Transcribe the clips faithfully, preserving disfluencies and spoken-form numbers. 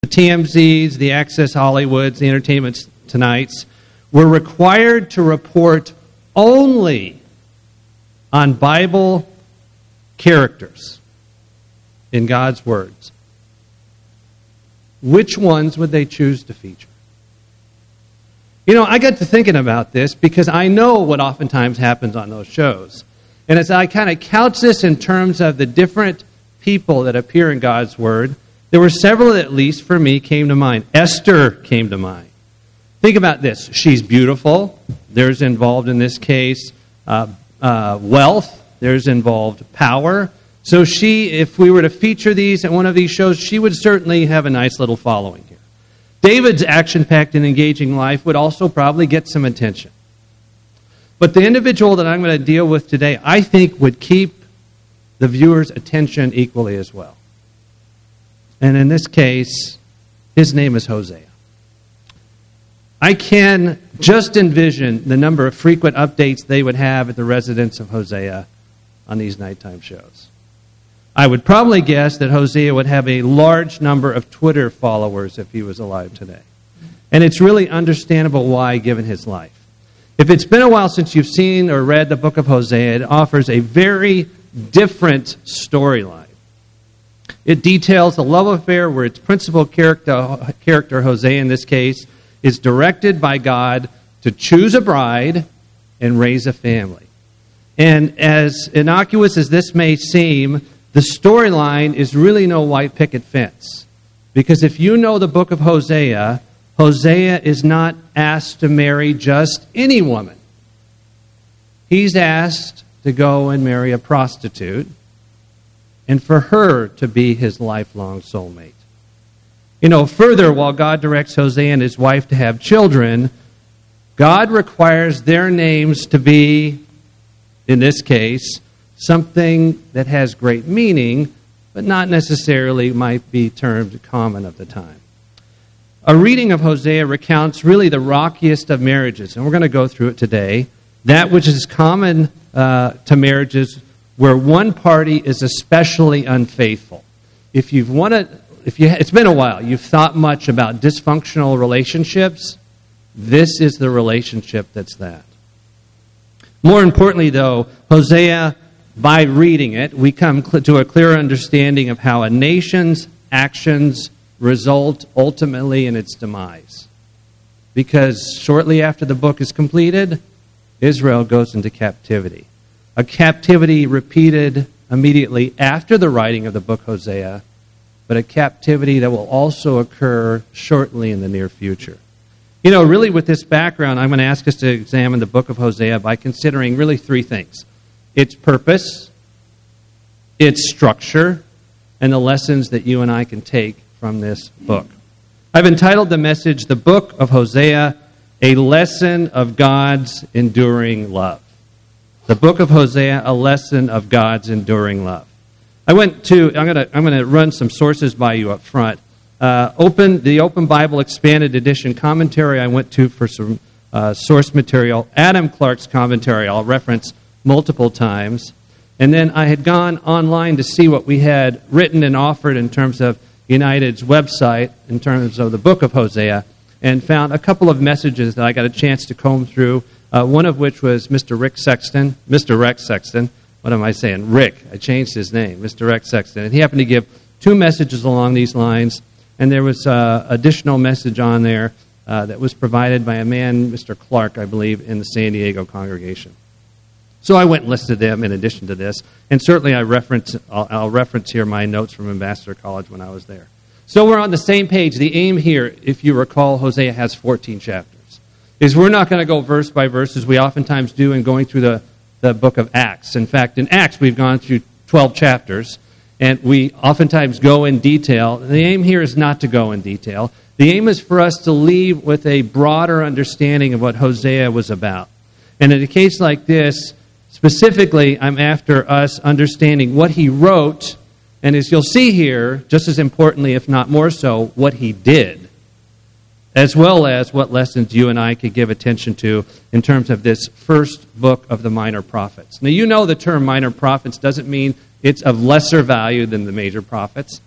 the T M Zs, the Access Hollywoods, the Entertainment Tonights, were required to report only on Bible characters in God's words, which ones would they choose to feature? You know, I got to thinking about this because I know what oftentimes happens on those shows. And as I kind of couch this in terms of the different people that appear in God's Word, there were several that, at least for me, came to mind. Esther came to mind. Think about this. She's beautiful. There's involved in this case uh, uh, wealth. There's involved power. So she, if we were to feature these at one of these shows, she would certainly have a nice little following here. David's action-packed and engaging life would also probably get some attention. But the individual that I'm going to deal with today, I think, would keep the viewer's attention equally as well. And in this case, his name is Hosea. I can just envision the number of frequent updates they would have at the residence of Hosea on these nighttime shows. I would probably guess that Hosea would have a large number of Twitter followers if he was alive today. And it's really understandable why, given his life. If it's been a while since you've seen or read the book of Hosea, it offers a very different storyline. It details a love affair where its principal character, character, Hosea in this case, is directed by God to choose a bride and raise a family. And as innocuous as this may seem, the storyline is really no white picket fence. Because if you know the book of Hosea, Hosea is not asked to marry just any woman. He's asked to go and marry a prostitute and for her to be his lifelong soulmate. You know, further, while God directs Hosea and his wife to have children, God requires their names to be, in this case, something that has great meaning, but not necessarily might be termed common of the time. A reading of Hosea recounts really the rockiest of marriages, and we're going to go through it today. That which is common uh, to marriages where one party is especially unfaithful. If you've wanted, if you, it's been a while, you've thought much about dysfunctional relationships, this is the relationship that's that. More importantly, though, Hosea, by reading it, we come to a clear understanding of how a nation's actions result ultimately in its demise. Because shortly after the book is completed, Israel goes into captivity. A captivity repeated immediately after the writing of the book Hosea, but a captivity that will also occur shortly in the near future. You know, really with this background, I'm going to ask us to examine the book of Hosea by considering really three things. Its purpose, its structure, and the lessons that you and I can take from this book. I've entitled the message, The Book of Hosea, A Lesson of God's Enduring Love. The book of Hosea, a lesson of God's enduring love. I went to, I'm going to I'm going to run some sources by you up front. Uh, open the Open Bible Expanded Edition commentary I went to for some uh, source material. Adam Clark's commentary I'll reference multiple times. And then I had gone online to see what we had written and offered in terms of United's website, in terms of the book of Hosea, and found a couple of messages that I got a chance to comb through, uh, one of which was Mister Rick Sexton. Mister Rex Sexton. What am I saying? Rick. I changed his name. Mister Rex Sexton. And he happened to give two messages along these lines, and there was an uh, additional message on there uh, that was provided by a man, Mister Clark, I believe, in the San Diego congregation. So I went and listed them in addition to this, and certainly I reference, I'll, I'll reference here my notes from Ambassador College when I was there. So we're on the same page. The aim here, if you recall, Hosea has fourteen chapters, is we're not going to go verse by verse as we oftentimes do in going through the, the book of Acts. In fact, in Acts we've gone through twelve chapters, and we oftentimes go in detail. The aim here is not to go in detail. The aim is for us to leave with a broader understanding of what Hosea was about. And in a case like this, specifically, I'm after us understanding what he wrote, and as you'll see here, just as importantly, if not more so, what he did, as well as what lessons you and I could give attention to in terms of this first book of the minor prophets. Now, you know the term minor prophets doesn't mean it's of lesser value than the major prophets,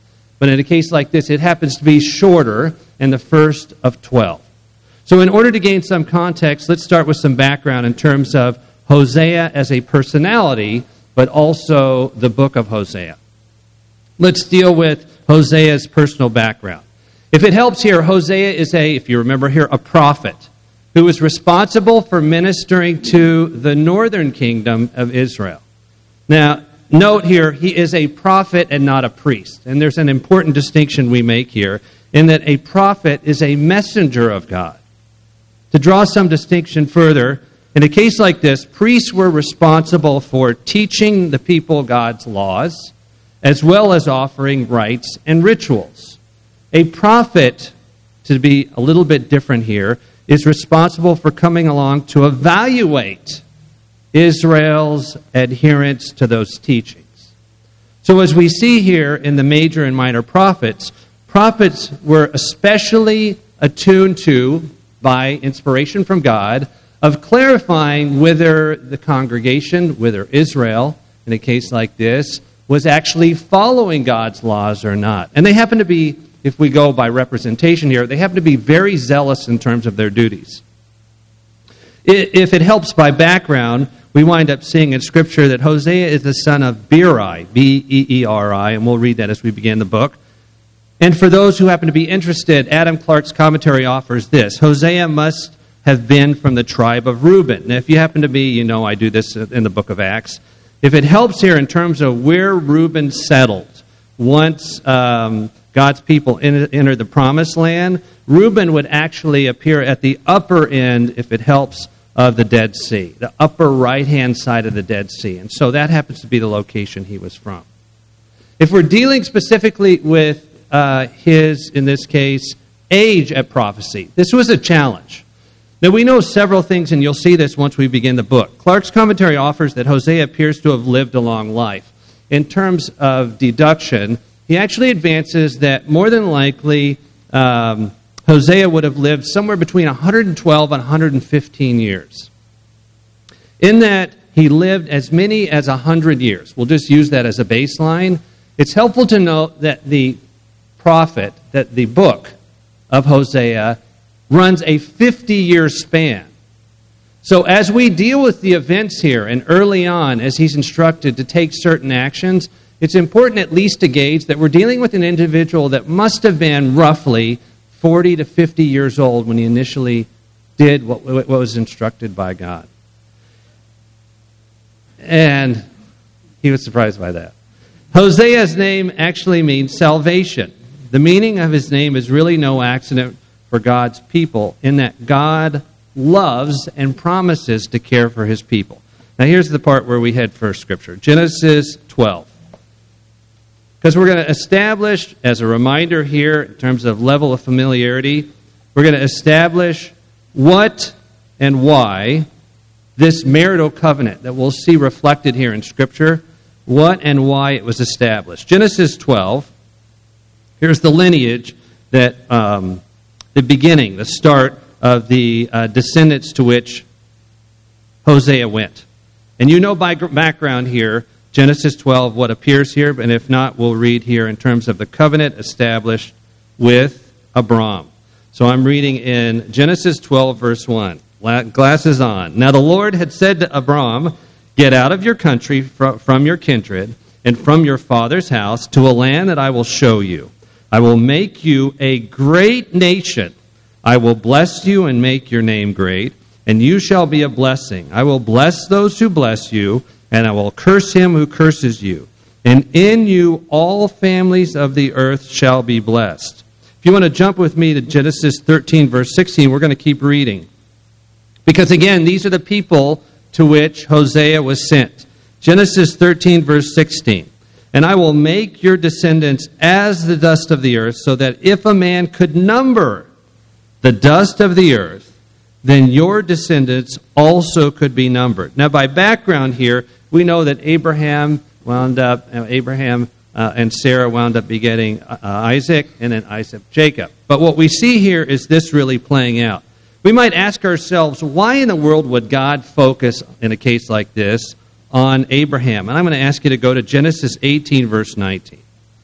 but in a case like this, it happens to be shorter and the first of twelve. So in order to gain some context, let's start with some background in terms of Hosea as a personality, but also the book of Hosea. Let's deal with Hosea's personal background. If it helps here, Hosea is a, if you remember here, a prophet who was responsible for ministering to the northern kingdom of Israel. Now, note here, he is a prophet and not a priest. And there's an important distinction we make here in that a prophet is a messenger of God. To draw some distinction further, in a case like this, priests were responsible for teaching the people God's laws, as well as offering rites and rituals. A prophet, to be a little bit different here, is responsible for coming along to evaluate Israel's adherence to those teachings. So as we see here in the major and minor prophets, prophets were especially attuned to, by inspiration from God, of clarifying whether the congregation, whether Israel, in a case like this, was actually following God's laws or not. And they happen to be, if we go by representation here, they happen to be very zealous in terms of their duties. If it helps by background, we wind up seeing in Scripture that Hosea is the son of Beeri, B E E R I, and we'll read that as we begin the book. And for those who happen to be interested, Adam Clarke's commentary offers this: Hosea must have been from the tribe of Reuben. Now, if you happen to be, you know I do this in the book of Acts. If it helps here in terms of where Reuben settled once um, God's people entered the promised land, Reuben would actually appear at the upper end, if it helps, of the Dead Sea, the upper right-hand side of the Dead Sea. And so that happens to be the location he was from. If we're dealing specifically with uh, his, in this case, age at prophecy, this was a challenge. Now, we know several things, and you'll see this once we begin the book. Clarke's commentary offers that Hosea appears to have lived a long life. In terms of deduction, he actually advances that more than likely um, Hosea would have lived somewhere between one hundred twelve and one hundred fifteen years. In that, he lived as many as one hundred years. We'll just use that as a baseline. It's helpful to note that the prophet, that the book of Hosea runs a fifty-year span. So as we deal with the events here, and early on, as he's instructed to take certain actions, it's important at least to gauge that we're dealing with an individual that must have been roughly forty to fifty years old when he initially did what, what was instructed by God. And he was surprised by that. Hosea's name actually means salvation. The meaning of his name is really no accident for God's people, in that God loves and promises to care for his people. Now here's the part where we head for Scripture. Genesis twelve. Because we're going to establish, as a reminder here, in terms of level of familiarity, we're going to establish what and why this marital covenant that we'll see reflected here in Scripture, what and why it was established. Genesis twelve, here's the lineage that, um, the beginning, the start of the uh, descendants to which Hosea went. And you know by background here, Genesis twelve, what appears here, and if not, we'll read here in terms of the covenant established with Abram. So I'm reading in Genesis twelve, verse one. Glasses on. Now the Lord had said to Abram, "Get out of your country, from your kindred, and from your father's house, to a land that I will show you. I will make you a great nation. I will bless you and make your name great, and you shall be a blessing. I will bless those who bless you, and I will curse him who curses you. And in you all families of the earth shall be blessed." If you want to jump with me to Genesis thirteen, verse sixteen, we're going to keep reading. Because again, these are the people to which Hosea was sent. Genesis thirteen, verse sixteen. "And I will make your descendants as the dust of the earth, so that if a man could number the dust of the earth, then your descendants also could be numbered." Now, by background here, we know that Abraham wound up, uh, Abraham uh, and Sarah wound up begetting uh, Isaac, and then Isaac, Jacob. But what we see here is this really playing out. We might ask ourselves, why in the world would God focus, in a case like this, on Abraham? And I'm going to ask you to go to Genesis eighteen, verse nineteen.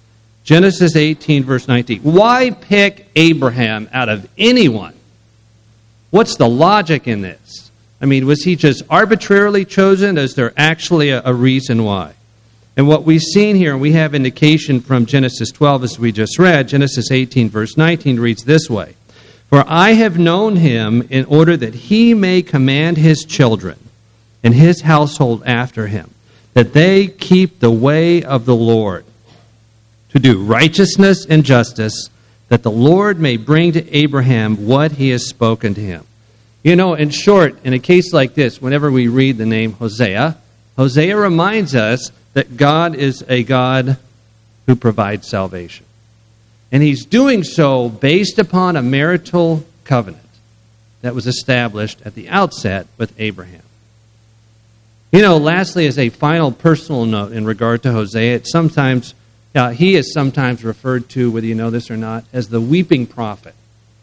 Genesis eighteen, verse nineteen. Why pick Abraham out of anyone? What's the logic in this? I mean, was he just arbitrarily chosen? Is there actually a, a reason why? And what we've seen here, and we have indication from Genesis twelve as we just read, Genesis eighteen, verse nineteen reads this way. For I have known him in order that he may command his children and his household after him, that they keep the way of the Lord, to do righteousness and justice, that the Lord may bring to Abraham what he has spoken to him. You know, in short, in a case like this, whenever we read the name Hosea, Hosea reminds us that God is a God who provides salvation. And he's doing so based upon a marital covenant that was established at the outset with Abraham. You know, lastly, as a final personal note in regard to Hosea, it's sometimes Uh, he is sometimes referred to, whether you know this or not, as the weeping prophet.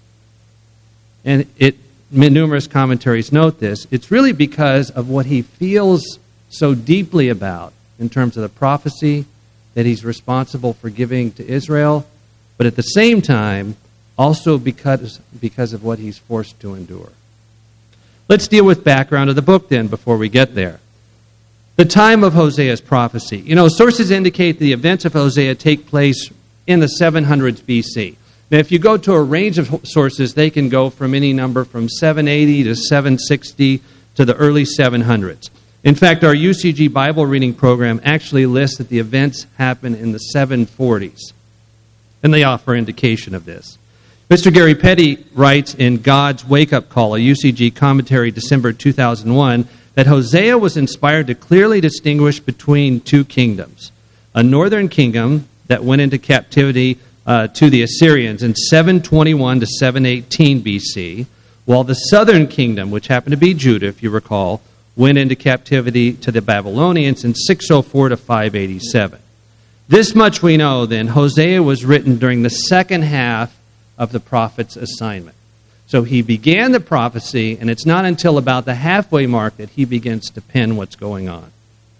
And it, numerous commentaries note this. It's really because of what he feels so deeply about in terms of the prophecy that he's responsible for giving to Israel, but at the same time, also because, because of what he's forced to endure. Let's deal with background of the book then before we get there. The time of Hosea's prophecy. You know, sources indicate the events of Hosea take place in the seven hundreds B C. Now, if you go to a range of sources, they can go from any number from seven eighty to seven sixty to the early seven hundreds. In fact, our U C G Bible reading program actually lists that the events happen in the seven forties. And they offer indication of this. Mister Gary Petty writes in God's Wake-Up Call, a U C G commentary, December two thousand one, that Hosea was inspired to clearly distinguish between two kingdoms. A northern kingdom that went into captivity uh, to the Assyrians in seven twenty-one to seven eighteen B C, while the southern kingdom, which happened to be Judah, if you recall, went into captivity to the Babylonians in six oh four to five eighty-seven. This much we know, then, Hosea was written during the second half of the prophet's assignment. So he began the prophecy, and it's not until about the halfway mark that he begins to pen what's going on.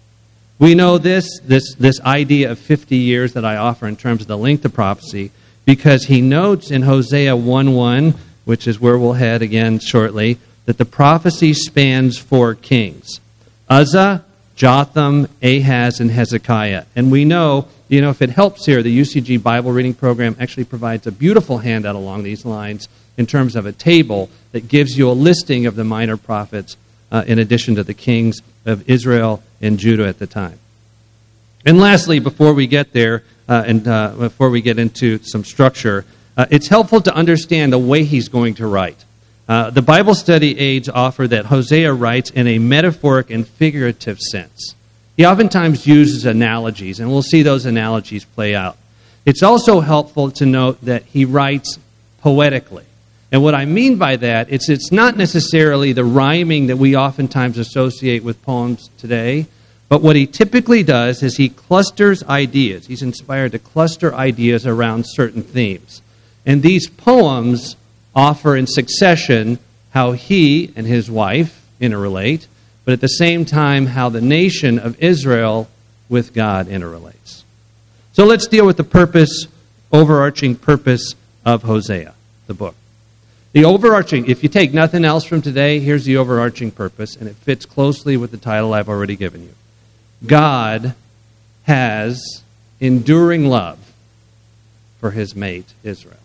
We know this, this, this idea of fifty years that I offer in terms of the length of prophecy, because he notes in Hosea one one, which is where we'll head again shortly, that the prophecy spans four kings: Uzzah, Jotham, Ahaz, and Hezekiah. And we know, you know, if it helps here, the U C G Bible reading program actually provides a beautiful handout along these lines in terms of a table that gives you a listing of the minor prophets uh, in addition to the kings of Israel and Judah at the time. And lastly, before we get there, uh, and uh, before we get into some structure, uh, it's helpful to understand the way he's going to write. Uh, the Bible study aids offer that Hosea writes in a metaphoric and figurative sense. He oftentimes uses analogies, and we'll see those analogies play out. It's also helpful to note that he writes poetically. And what I mean by that, it's it's not necessarily the rhyming that we oftentimes associate with poems today, but what he typically does is he clusters ideas. He's inspired to cluster ideas around certain themes. And these poems offer in succession how he and his wife interrelate, but at the same time how the nation of Israel with God interrelates. So let's deal with the purpose, overarching purpose of Hosea, the book. The overarching, if you take nothing else from today, here's the overarching purpose, and it fits closely with the title I've already given you. God has enduring love for his mate, Israel.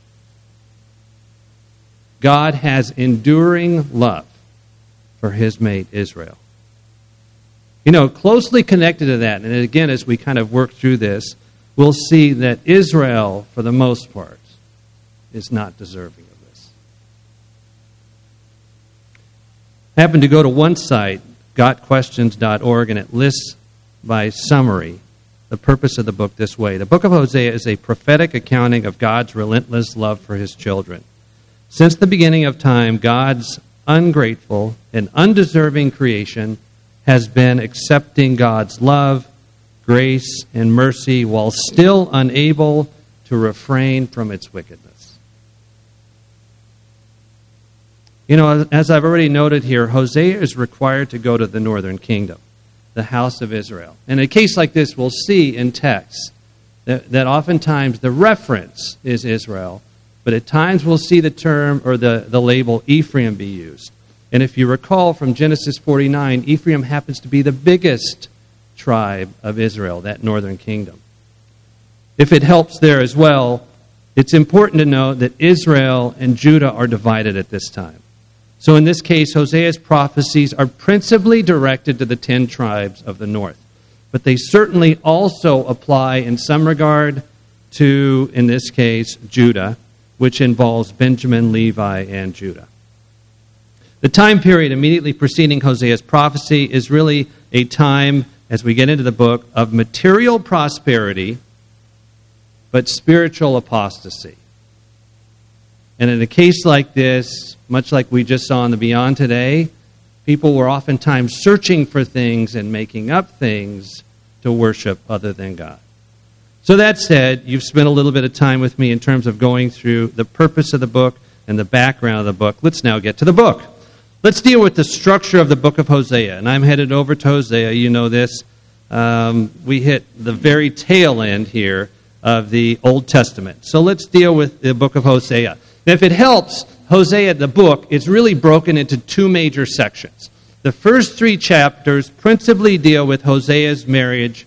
God has enduring love for his mate, Israel. You know, closely connected to that, and again, as we kind of work through this, we'll see that Israel, for the most part, is not deserving of this. I happened to go to one site, got questions dot org, and it lists by summary the purpose of the book this way. The book of Hosea is a prophetic accounting of God's relentless love for his children. Since the beginning of time, God's ungrateful and undeserving creation has been accepting God's love, grace, and mercy while still unable to refrain from its wickedness. You know, as I've already noted here, Hosea is required to go to the northern kingdom, the house of Israel. In a case like this, we'll see in text that, that oftentimes the reference is Israel, but at times we'll see the term or the, the label Ephraim be used. And if you recall from Genesis forty-nine, Ephraim happens to be the biggest tribe of Israel, that northern kingdom. If it helps there as well, it's important to note that Israel and Judah are divided at this time. So in this case, Hosea's prophecies are principally directed to the ten tribes of the north. But they certainly also apply in some regard to, in this case, Judah, which involves Benjamin, Levi, and Judah. The time period immediately preceding Hosea's prophecy is really a time, as we get into the book, of material prosperity, but spiritual apostasy. And in a case like this, much like we just saw in the Beyond today, people were oftentimes searching for things and making up things to worship other than God. So that said, you've spent a little bit of time with me in terms of going through the purpose of the book and the background of the book. Let's now get to the book. Let's deal with the structure of the book of Hosea. And I'm headed over to Hosea. You know this. Um, we hit the very tail end here of the Old Testament. So let's deal with the book of Hosea. Now, if it helps, Hosea, the book, is really broken into two major sections. The first three chapters principally deal with Hosea's marriage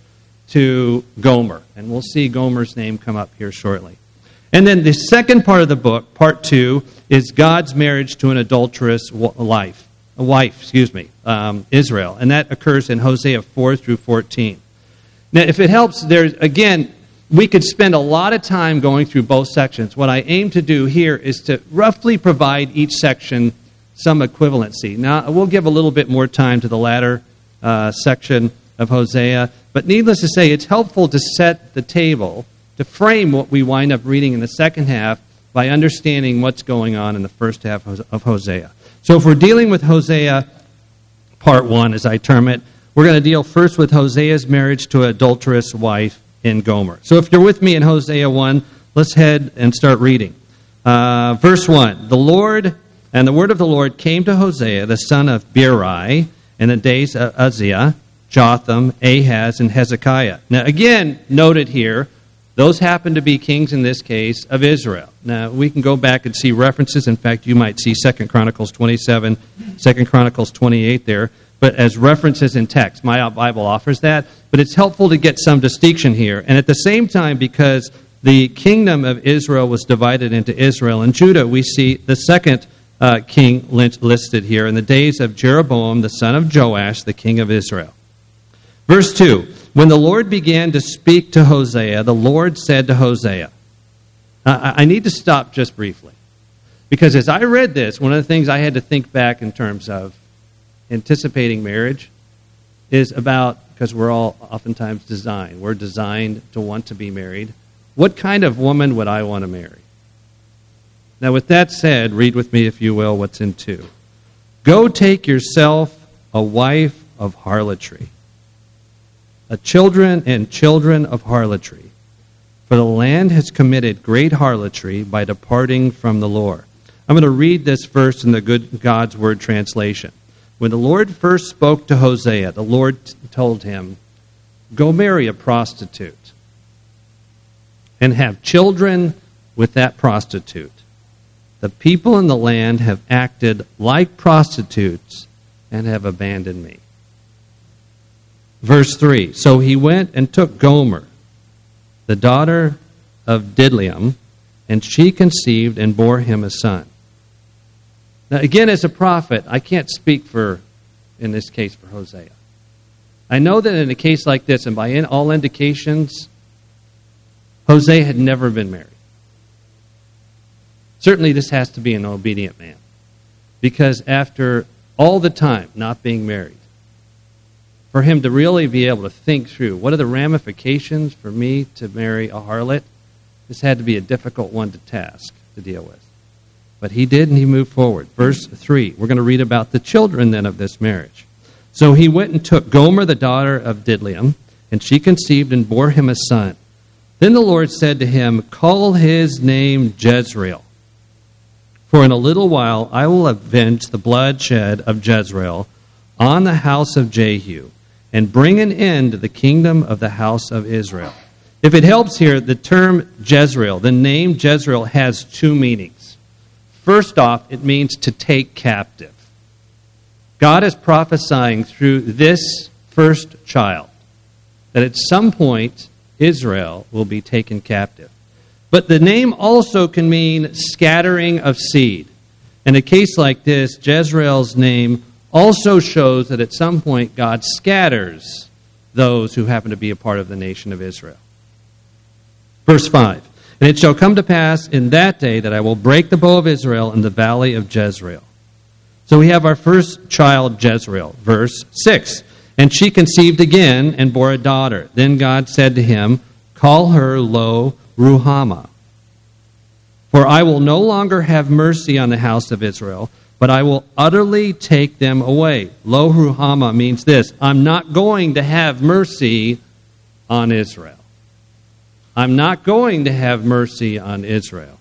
to Gomer. And we'll see Gomer's name come up here shortly. And then the second part of the book, part two, is God's marriage to an adulterous wife, a wife, excuse me, um, Israel. And that occurs in Hosea four through fourteen. Now, if it helps, there's, again, we could spend a lot of time going through both sections. What I aim to do here is to roughly provide each section some equivalency. Now, we'll give a little bit more time to the latter uh, section of Hosea, but needless to say, it's helpful to set the table, to frame what we wind up reading in the second half by understanding what's going on in the first half of Hosea. So if we're dealing with Hosea part one, as I term it, we're going to deal first with Hosea's marriage to an adulterous wife in Gomer. So if you're with me in Hosea one, let's head and start reading. Uh, verse one, the Lord, and the word of the Lord came to Hosea, the son of Beeri, in the days of Uzziah, Jotham, Ahaz, and Hezekiah. Now again, noted here, those happen to be kings in this case of Israel. Now we can go back and see references. In fact, you might see Second Chronicles twenty-seven, Second Chronicles twenty-eight there, but as references in text. My Bible offers that, but it's helpful to get some distinction here. And at the same time, because the kingdom of Israel was divided into Israel and Judah, we see the second uh, king listed here in the days of Jeroboam, the son of Joash, the king of Israel. Verse two, when the Lord began to speak to Hosea, the Lord said to Hosea, I, I need to stop just briefly, because as I read this, one of the things I had to think back in terms of anticipating marriage is about, because we're all oftentimes designed, we're designed to want to be married. What kind of woman would I want to marry? Now with that said, read with me, if you will, what's in two. Go take yourself a wife of harlotry, a children and children of harlotry, for the land has committed great harlotry by departing from the Lord. I'm going to read this verse in the Good God's Word translation. When the Lord first spoke to Hosea, the Lord told him, go marry a prostitute and have children with that prostitute. The people in the land have acted like prostitutes and have abandoned me. Verse three, so he went and took Gomer, the daughter of Diblaim, and she conceived and bore him a son. Now again, as a prophet, I can't speak for, in this case, for Hosea. I know that in a case like this, and by all indications, Hosea had never been married. Certainly this has to be an obedient man, because after all the time not being married, for him to really be able to think through, what are the ramifications for me to marry a harlot? This had to be a difficult one to task to deal with. But he did, and he moved forward. Verse three, we're going to read about the children then of this marriage. So he went and took Gomer, the daughter of Diblaim, and she conceived and bore him a son. Then the Lord said to him, call his name Jezreel, for in a little while I will avenge the bloodshed of Jezreel on the house of Jehu, and bring an end to the kingdom of the house of Israel. If it helps here, the term Jezreel, the name Jezreel has two meanings. First off, it means to take captive. God is prophesying through this first child that at some point Israel will be taken captive. But the name also can mean scattering of seed. In a case like this, Jezreel's name also shows that at some point God scatters those who happen to be a part of the nation of Israel. Verse five, and it shall come to pass in that day that I will break the bow of Israel in the valley of Jezreel. So we have our first child, Jezreel. Verse six, and she conceived again and bore a daughter. Then God said to him, call her Lo Ruhamah. For I will no longer have mercy on the house of Israel, but I will utterly take them away. Lo Ruhamah means this: I'm not going to have mercy on Israel. I'm not going to have mercy on Israel.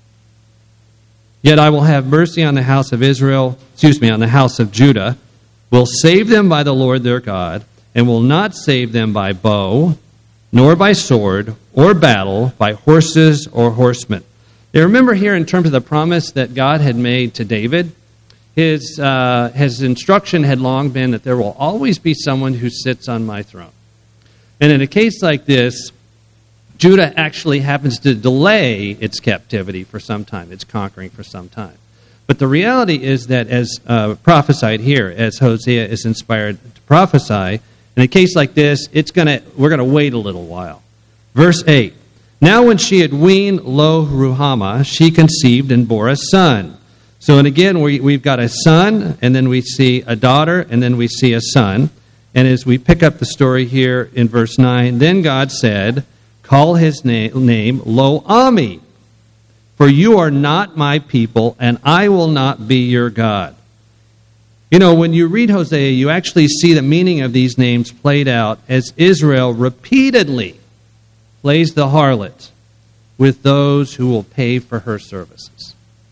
Yet I will have mercy on the house of Israel, excuse me, on the house of Judah, will save them by the Lord their God, and will not save them by bow, nor by sword, or battle, by horses or horsemen. Now remember here in terms of the promise that God had made to David, his, uh, his instruction had long been that there will always be someone who sits on my throne. And in a case like this, Judah actually happens to delay its captivity for some time, its conquering for some time. But the reality is that as uh, prophesied here, as Hosea is inspired to prophesy, in a case like this, it's gonna we're going to wait a little while. Verse eight, now when she had weaned Lo Ruhamah, she conceived and bore a son. So, and again, we, we've got a son, and then we see a daughter, and then we see a son. And as we pick up the story here in verse nine, then God said, call his name, name Lo-Ami, for you are not my people, and I will not be your God. You know, when you read Hosea, you actually see the meaning of these names played out as Israel repeatedly plays the harlot with those who will pay for her services.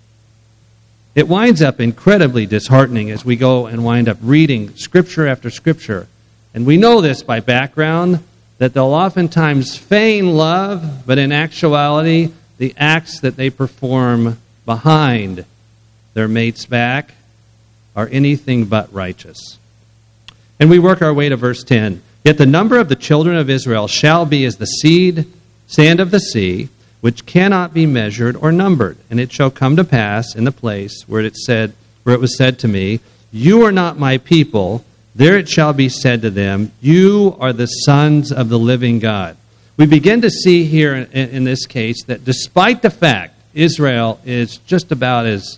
It winds up incredibly disheartening as we go and wind up reading scripture after scripture. And we know this by background, that they'll oftentimes feign love, but in actuality, the acts that they perform behind their mate's back are anything but righteous. And we work our way to verse ten. Yet the number of the children of Israel shall be as the seed, sand of the sea, which cannot be measured or numbered. And it shall come to pass in the place where it said, where it was said to me, you are not my people. There it shall be said to them, you are the sons of the living God. We begin to see here in, in this case that despite the fact Israel is just about as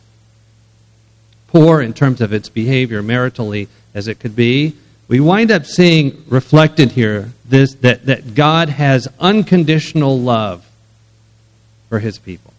poor in terms of its behavior maritally as it could be, we wind up seeing reflected here this that, that God has unconditional love for his people.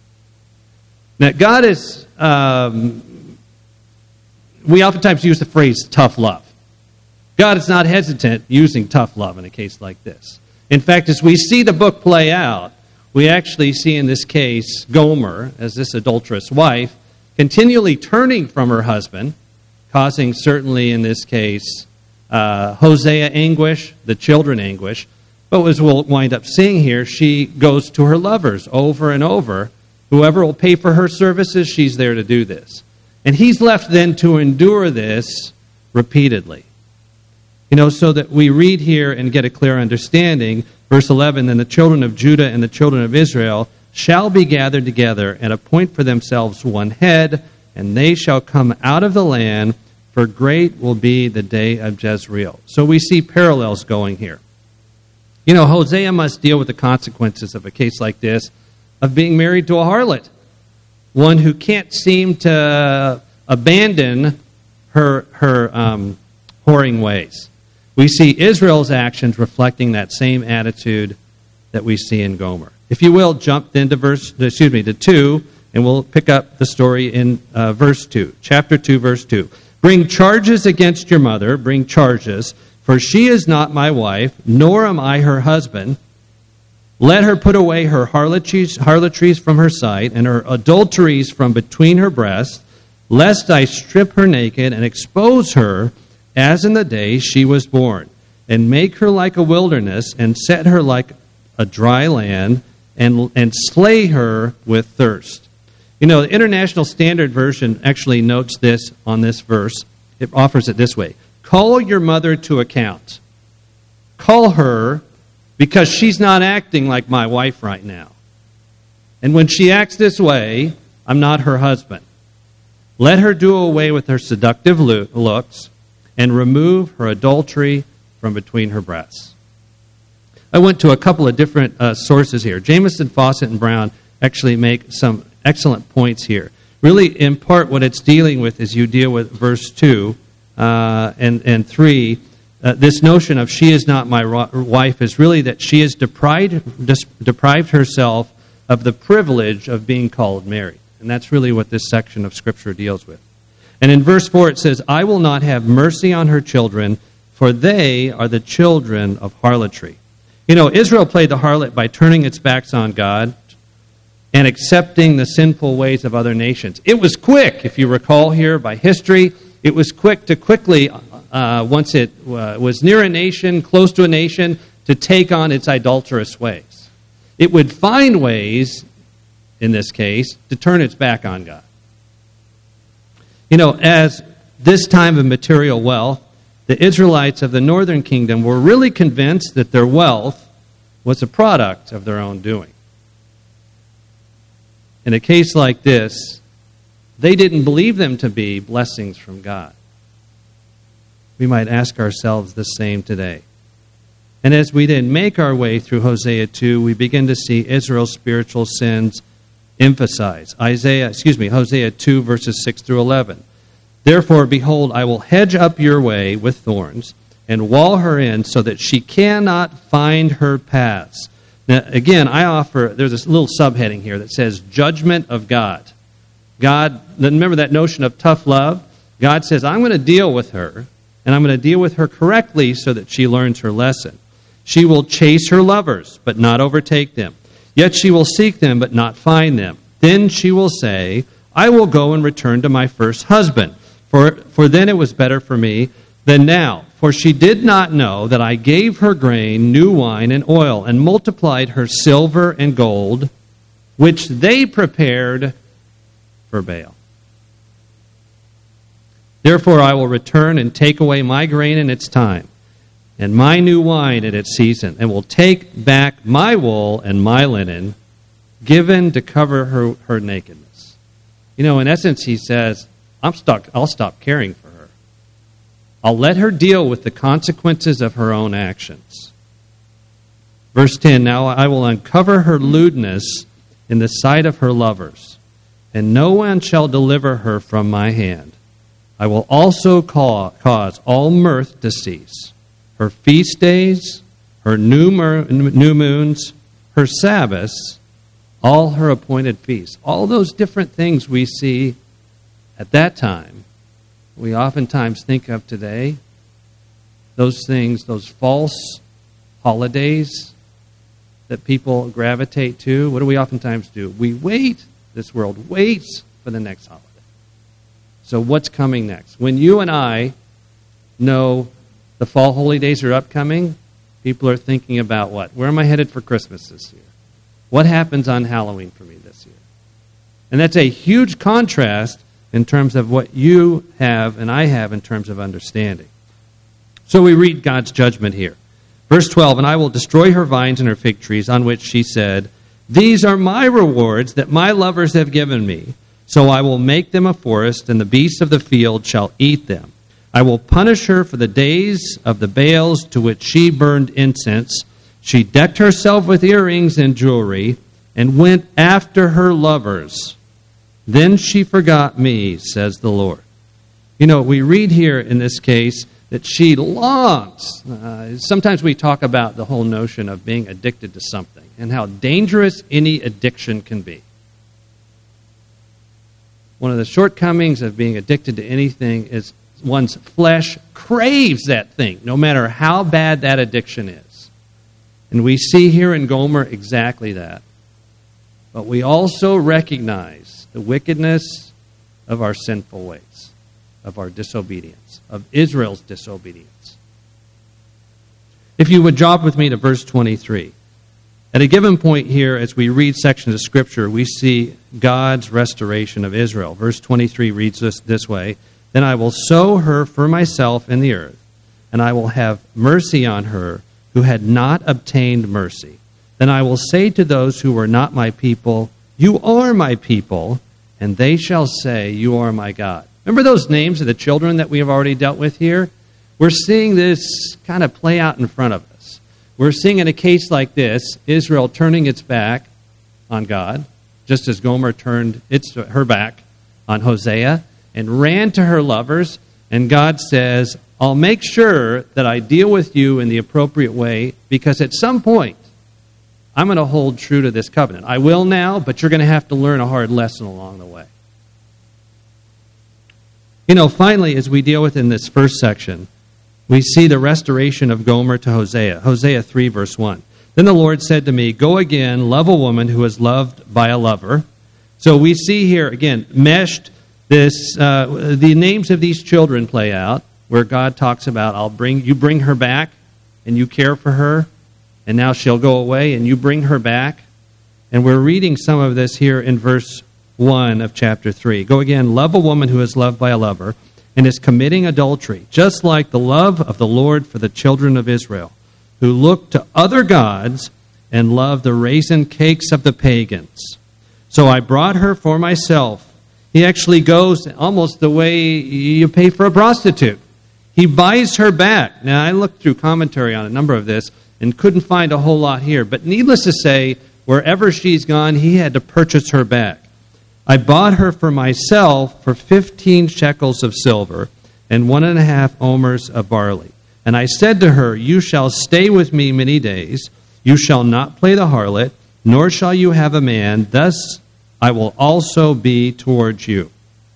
Now, God is, um, we oftentimes use the phrase tough love. God is not hesitant using tough love in a case like this. In fact, as we see the book play out, we actually see in this case Gomer, as this adulterous wife, continually turning from her husband, causing certainly in this case uh, Hosea anguish, the children anguish. But as we'll wind up seeing here, she goes to her lovers over and over. Whoever will pay for her services, she's there to do this. And he's left then to endure this repeatedly. You know, so that we read here and get a clear understanding. Verse eleven, then the children of Judah and the children of Israel shall be gathered together and appoint for themselves one head, and they shall come out of the land, for great will be the day of Jezreel. So we see parallels going here. You know, Hosea must deal with the consequences of a case like this, of being married to a harlot, one who can't seem to abandon her, her um, whoring ways. We see Israel's actions reflecting that same attitude that we see in Gomer. If you will, jump into verse, excuse me, to two, and we'll pick up the story in uh, verse two, chapter two, verse two. Bring charges against your mother, bring charges, for she is not my wife, nor am I her husband. Let her put away her harlotries, harlotries from her sight, and her adulteries from between her breasts, lest I strip her naked and expose her as in the day she was born, and make her like a wilderness, and set her like a dry land and, and slay her with thirst. You know, the International Standard Version actually notes this on this verse. It offers it this way. Call your mother to account. Call her because she's not acting like my wife right now. And when she acts this way, I'm not her husband. Let her do away with her seductive looks and remove her adultery from between her breasts. I went to a couple of different uh, sources here. Jamieson, Fawcett, and Brown actually make some excellent points here. Really, in part, what it's dealing with is you deal with verse two uh, and, and three. Uh, this notion of she is not my ro- wife is really that she has deprived, dis- deprived herself of the privilege of being called married. And that's really what this section of Scripture deals with. And in verse four it says, I will not have mercy on her children, for they are the children of harlotry. You know, Israel played the harlot by turning its backs on God and accepting the sinful ways of other nations. It was quick, if you recall here by history, it was quick to quickly, uh, once it uh, was near a nation, close to a nation, to take on its idolatrous ways. It would find ways, in this case, to turn its back on God. You know, as this time of material wealth, the Israelites of the northern kingdom were really convinced that their wealth was a product of their own doing. In a case like this, they didn't believe them to be blessings from God. We might ask ourselves the same today. And as we then make our way through Hosea two, we begin to see Israel's spiritual sins emphasized. Isaiah, excuse me, Hosea two, verses six through eleven. Therefore, behold, I will hedge up your way with thorns and wall her in so that she cannot find her paths. Now, again, I offer, there's this little subheading here that says judgment of God. God, remember that notion of tough love? God says, I'm going to deal with her, and I'm going to deal with her correctly so that she learns her lesson. She will chase her lovers, but not overtake them. Yet she will seek them, but not find them. Then she will say, I will go and return to my first husband, for, for then it was better for me than now. For she did not know that I gave her grain, new wine, and oil, and multiplied her silver and gold, which they prepared for Baal. Therefore I will return and take away my grain in its time, and my new wine at its season, and will take back my wool and my linen, given to cover her, her nakedness. You know, in essence, he says, I'm stuck, I'll stop caring for her. I'll let her deal with the consequences of her own actions. Verse ten, now I will uncover her lewdness in the sight of her lovers, and no one shall deliver her from my hand. I will also cause all mirth to cease, her feast days, her new, mer- new moons, her Sabbaths, all her appointed feasts. All those different things we see at that time, we oftentimes think of today. Those things, those false holidays that people gravitate to, what do we oftentimes do? We wait, this world waits for the next holiday. So what's coming next? When you and I know the fall holy days are upcoming, people are thinking about what? Where am I headed for Christmas this year? What happens on Halloween for me this year? And that's a huge contrast in terms of what you have and I have in terms of understanding. So we read God's judgment here. Verse twelve, and I will destroy her vines and her fig trees, on which she said, these are my rewards that my lovers have given me. So I will make them a forest, and the beasts of the field shall eat them. I will punish her for the days of the Baals to which she burned incense. She decked herself with earrings and jewelry, and went after her lovers. Then she forgot me, says the Lord. You know, we read here in this case that she longs. Uh, sometimes we talk about the whole notion of being addicted to something and how dangerous any addiction can be. One of the shortcomings of being addicted to anything is one's flesh craves that thing, no matter how bad that addiction is. And we see here in Gomer exactly that. But we also recognize the wickedness of our sinful ways, of our disobedience, of Israel's disobedience. If you would drop with me to verse twenty-three. At a given point here, as we read sections of Scripture, we see God's restoration of Israel. Verse twenty-three reads this this way, "Then I will sow her for myself in the earth, and I will have mercy on her who had not obtained mercy. Then I will say to those who were not my people, you are my people, and they shall say, you are my God." Remember those names of the children that we have already dealt with here? We're seeing this kind of play out in front of us. We're seeing in a case like this, Israel turning its back on God, just as Gomer turned its her back on Hosea and ran to her lovers, and God says, I'll make sure that I deal with you in the appropriate way, because at some point, I'm going to hold true to this covenant. I will now, but you're going to have to learn a hard lesson along the way. You know, finally, as we deal with in this first section, we see the restoration of Gomer to Hosea. Hosea three, verse one. "Then the Lord said to me, go again, love a woman who is loved by a lover." So we see here, again, meshed, this, uh, the names of these children play out, where God talks about, I'll bring you bring her back, and you care for her, and now she'll go away, and you bring her back. And we're reading some of this here in verse one of chapter three. "Go again, love a woman who is loved by a lover, and is committing adultery, just like the love of the Lord for the children of Israel, who look to other gods and love the raisin cakes of the pagans. So I brought her for myself." He actually goes almost the way you pay for a prostitute. He buys her back. Now, I looked through commentary on a number of this and couldn't find a whole lot here. But needless to say, wherever she's gone, he had to purchase her back. "I bought her for myself for fifteen shekels of silver and one and a half omers of barley. And I said to her, you shall stay with me many days. You shall not play the harlot, nor shall you have a man. Thus I will also be towards you."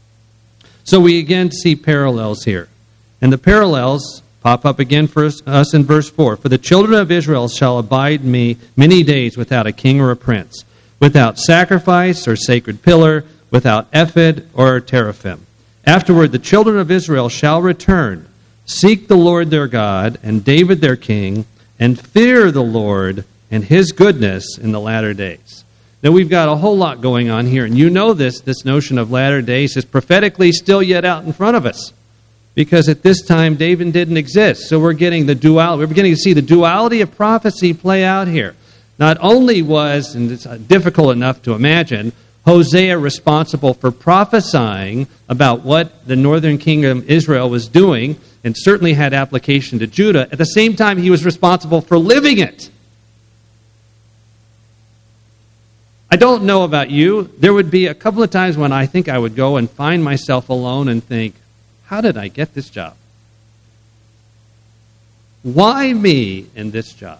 So we again see parallels here. And the parallels pop up again for us in verse four. "For the children of Israel shall abide me many days without a king or a prince, without sacrifice or sacred pillar, without ephod or teraphim. Afterward the children of Israel shall return, seek the Lord their God, and David their king, and fear the Lord and his goodness in the latter days." Now we've got a whole lot going on here, and you know this, this notion of latter days is prophetically still yet out in front of us. Because at this time, David didn't exist. So we're getting the duality. We're beginning to see the duality of prophecy play out here. Not only was, and it's difficult enough to imagine, Hosea responsible for prophesying about what the northern kingdom Israel was doing, and certainly had application to Judah, at the same time he was responsible for living it. I don't know about you. There would be a couple of times when I think I would go and find myself alone and think, how did I get this job? Why me in this job?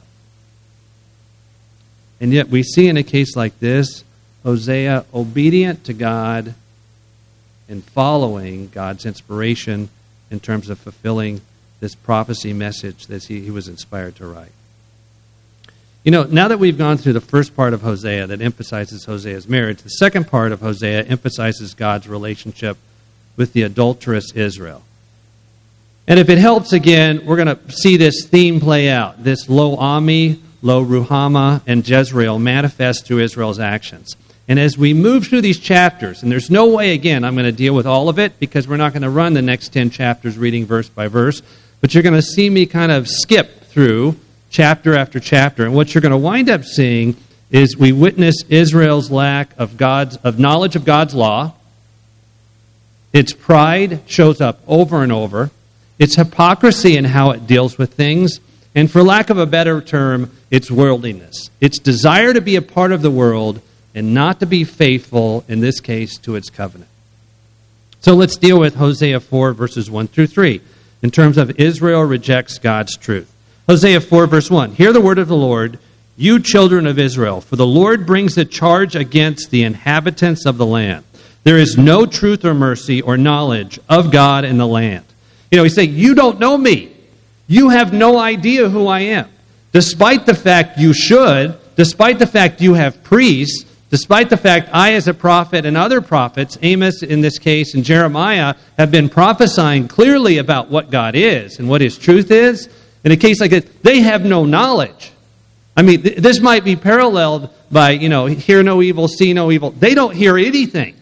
And yet we see in a case like this, Hosea obedient to God and following God's inspiration in terms of fulfilling this prophecy message that he, he was inspired to write. You know, now that we've gone through the first part of Hosea that emphasizes Hosea's marriage, the second part of Hosea emphasizes God's relationship with the adulterous Israel. And if it helps, again, we're going to see this theme play out. This Lo Ami, Lo Ruhamah, and Jezreel manifest through Israel's actions. And as we move through these chapters, and there's no way, again, I'm going to deal with all of it because we're not going to run the next ten chapters reading verse by verse, but you're going to see me kind of skip through chapter after chapter. And what you're going to wind up seeing is we witness Israel's lack of God's of knowledge of God's law. Its pride shows up over and over. Its hypocrisy in how it deals with things. And for lack of a better term, its worldliness. Its desire to be a part of the world and not to be faithful, in this case, to its covenant. So let's deal with Hosea four, verses one through three, in terms of Israel rejects God's truth. Hosea four, verse one, "Hear the word of the Lord, you children of Israel, for the Lord brings a charge against the inhabitants of the land. There is no truth or mercy or knowledge of God in the land." You know, he's saying, you don't know me. You have no idea who I am. Despite the fact you should, despite the fact you have priests, despite the fact I as a prophet and other prophets, Amos in this case and Jeremiah, have been prophesying clearly about what God is and what his truth is, in a case like this, they have no knowledge. I mean, th- this might be paralleled by, you know, hear no evil, see no evil. They don't hear anything.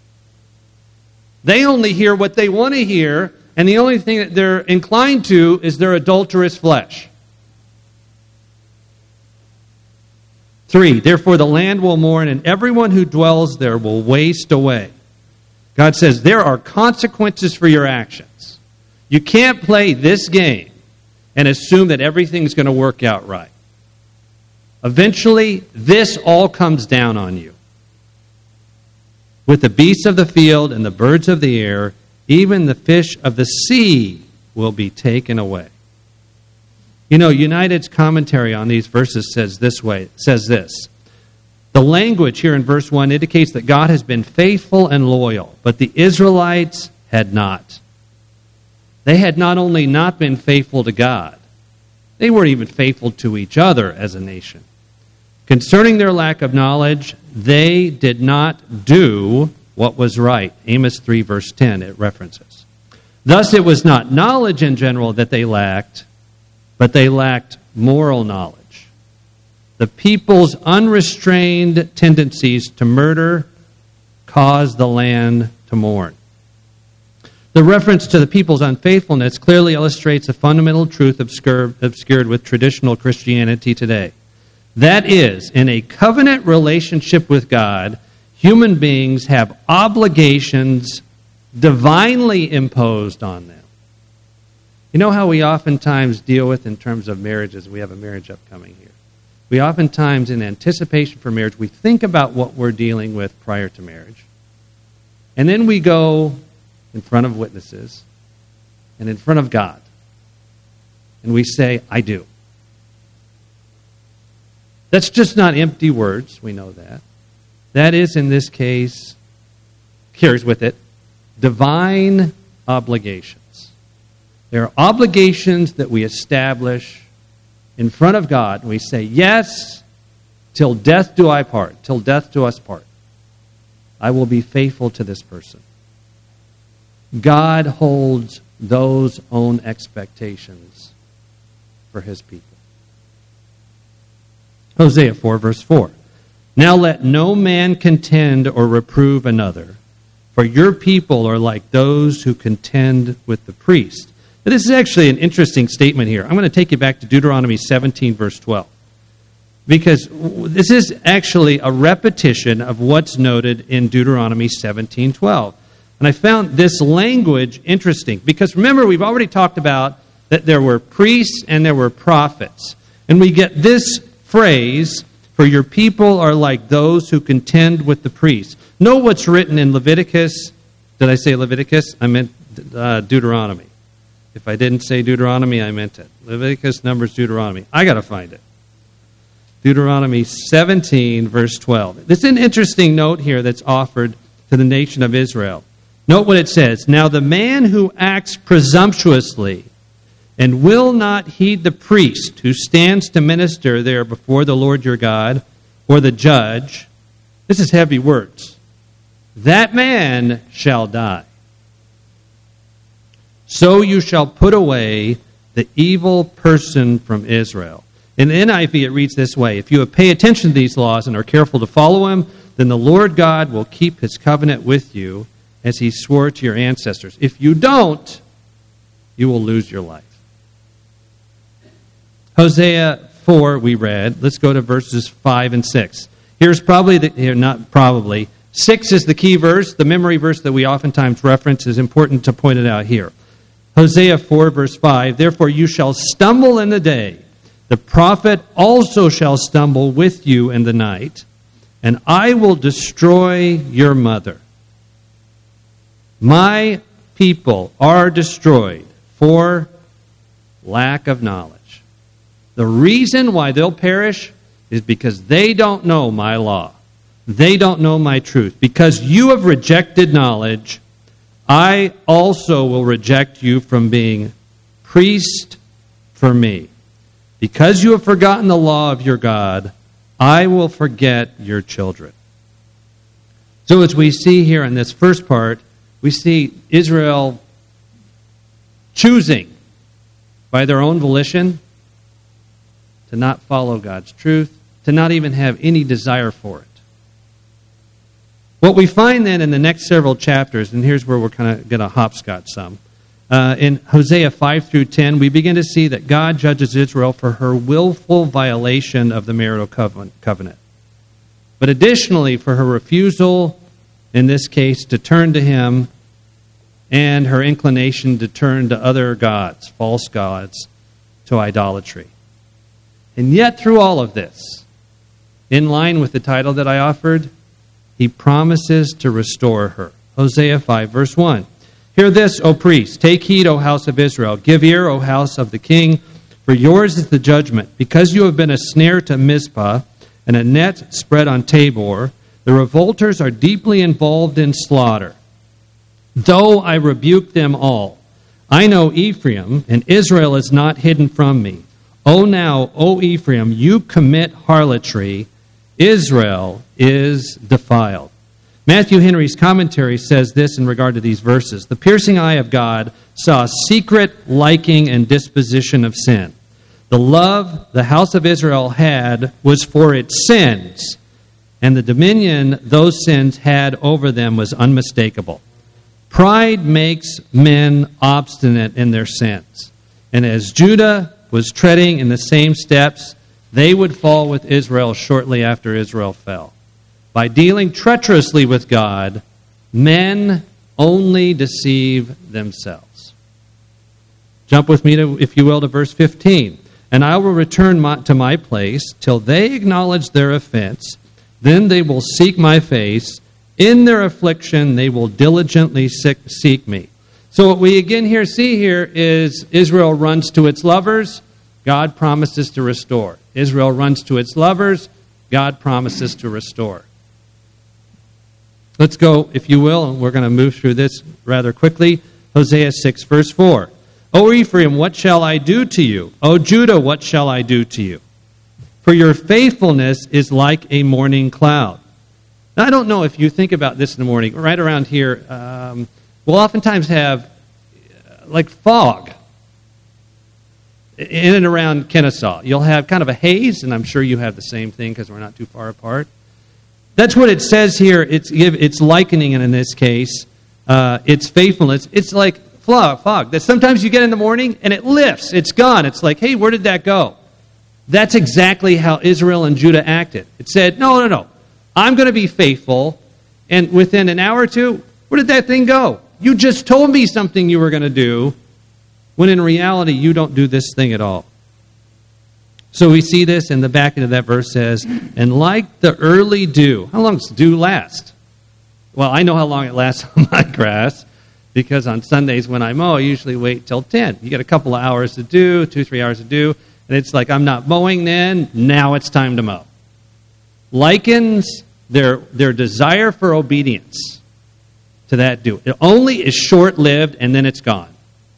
They only hear what they want to hear, and the only thing that they're inclined to is their adulterous flesh. Three, therefore the land will mourn, and everyone who dwells there will waste away. God says there are consequences for your actions. You can't play this game and assume that everything's going to work out right. Eventually, this all comes down on you. With the beasts of the field and the birds of the air, even the fish of the sea will be taken away. You know, United's commentary on these verses says this way, says this. The language here in verse one indicates that God has been faithful and loyal, but the Israelites had not. They had not only not been faithful to God, they weren't even faithful to each other as a nation. Concerning their lack of knowledge, they did not do what was right. Amos three, verse ten, it references. Thus, it was not knowledge in general that they lacked, but they lacked moral knowledge. The people's unrestrained tendencies to murder caused the land to mourn. The reference to the people's unfaithfulness clearly illustrates a fundamental truth obscured, obscured with traditional Christianity today. That is, in a covenant relationship with God, human beings have obligations divinely imposed on them. You know how we oftentimes deal with in terms of marriages? We have a marriage upcoming here. We oftentimes, in anticipation for marriage, we think about what we're dealing with prior to marriage. And then we go in front of witnesses and in front of God. And we say, I do. That's just not empty words. We know that. That is, in this case, carries with it divine obligations. There are obligations that we establish in front of God. And we say, yes, till death do I part, till death do us part. I will be faithful to this person. God holds those own expectations for his people. Hosea four, verse four. Now let no man contend or reprove another, for your people are like those who contend with the priest. Now, this is actually an interesting statement here. I'm going to take you back to Deuteronomy seventeen, verse twelve. Because this is actually a repetition of what's noted in Deuteronomy seventeen twelve. And I found this language interesting. Because remember, we've already talked about that there were priests and there were prophets. And we get this phrase, for your people are like those who contend with the priests. Know what's written in Leviticus. Did I say Leviticus? I meant uh, Deuteronomy. If I didn't say Deuteronomy, I meant it. Leviticus, Numbers, Deuteronomy. I got to find it. Deuteronomy seventeen, verse twelve. This is an interesting note here that's offered to the nation of Israel. Note what it says. Now the man who acts presumptuously and will not heed the priest who stands to minister there before the Lord your God, or the judge, this is heavy words, that man shall die. So you shall put away the evil person from Israel. In the N I V, it reads this way, if you pay attention to these laws and are careful to follow them, then the Lord God will keep his covenant with you as he swore to your ancestors. If you don't, you will lose your life. Hosea four, we read. Let's go to verses five and six. Here's probably, the, here not probably, six is the key verse. The memory verse that we oftentimes reference is important to point it out here. Hosea four, verse five, therefore you shall stumble in the day. The prophet also shall stumble with you in the night, and I will destroy your mother. My people are destroyed for lack of knowledge. The reason why they'll perish is because they don't know my law. They don't know my truth. Because you have rejected knowledge, I also will reject you from being priest for me. Because you have forgotten the law of your God, I will forget your children. So as we see here in this first part, we see Israel choosing by their own volition to not follow God's truth, to not even have any desire for it. What we find then in the next several chapters, and here's where we're kind of going to hopscotch some, uh, in Hosea five through ten, we begin to see that God judges Israel for her willful violation of the marital covenant. But additionally, for her refusal, in this case, to turn to Him, and her inclination to turn to other gods, false gods, to idolatry. And yet, through all of this, in line with the title that I offered, He promises to restore her. Hosea five, verse one. Hear this, O priests, take heed, O house of Israel. Give ear, O house of the king, for yours is the judgment. Because you have been a snare to Mizpah, and a net spread on Tabor, the revolters are deeply involved in slaughter. Though I rebuke them all, I know Ephraim, and Israel is not hidden from me. O now, O Ephraim, you commit harlotry. Israel is defiled. Matthew Henry's commentary says this in regard to these verses. The piercing eye of God saw a secret liking and disposition of sin. The love the house of Israel had was for its sins, and the dominion those sins had over them was unmistakable. Pride makes men obstinate in their sins. And as Judah was treading in the same steps, they would fall with Israel shortly after Israel fell. By dealing treacherously with God, men only deceive themselves. Jump with me, to, if you will, to verse fifteen. And I will return my, to my place till they acknowledge their offense. Then they will seek my face. In their affliction, they will diligently seek me. So what we again here see here is Israel runs to its lovers. God promises to restore. Israel runs to its lovers. God promises to restore. Let's go, if you will, and we're going to move through this rather quickly. Hosea six, verse four. O Ephraim, what shall I do to you? O Judah, what shall I do to you? For your faithfulness is like a morning cloud. Now, I don't know if you think about this in the morning. Right around here, um, we'll oftentimes have uh, like fog in and around Kennesaw. You'll have kind of a haze, and I'm sure you have the same thing because we're not too far apart. That's what it says here. It's it's likening it in this case. Uh, it's faithfulness. It's like fog, fog that sometimes you get in the morning and it lifts. It's gone. It's like, hey, where did that go? That's exactly how Israel and Judah acted. It said, no, no, no. I'm going to be faithful. And within an hour or two, where did that thing go? You just told me something you were going to do, when in reality you don't do this thing at all. So we see this in the back end of that verse says, and like the early dew. How long does dew last? Well, I know how long it lasts on my grass, because on Sundays when I mow, I usually wait till ten. You get a couple of hours to do, two, three hours to do, and it's like I'm not mowing then, now it's time to mow. Likens their, their desire for obedience to that dew. It only is short-lived, and then it's gone.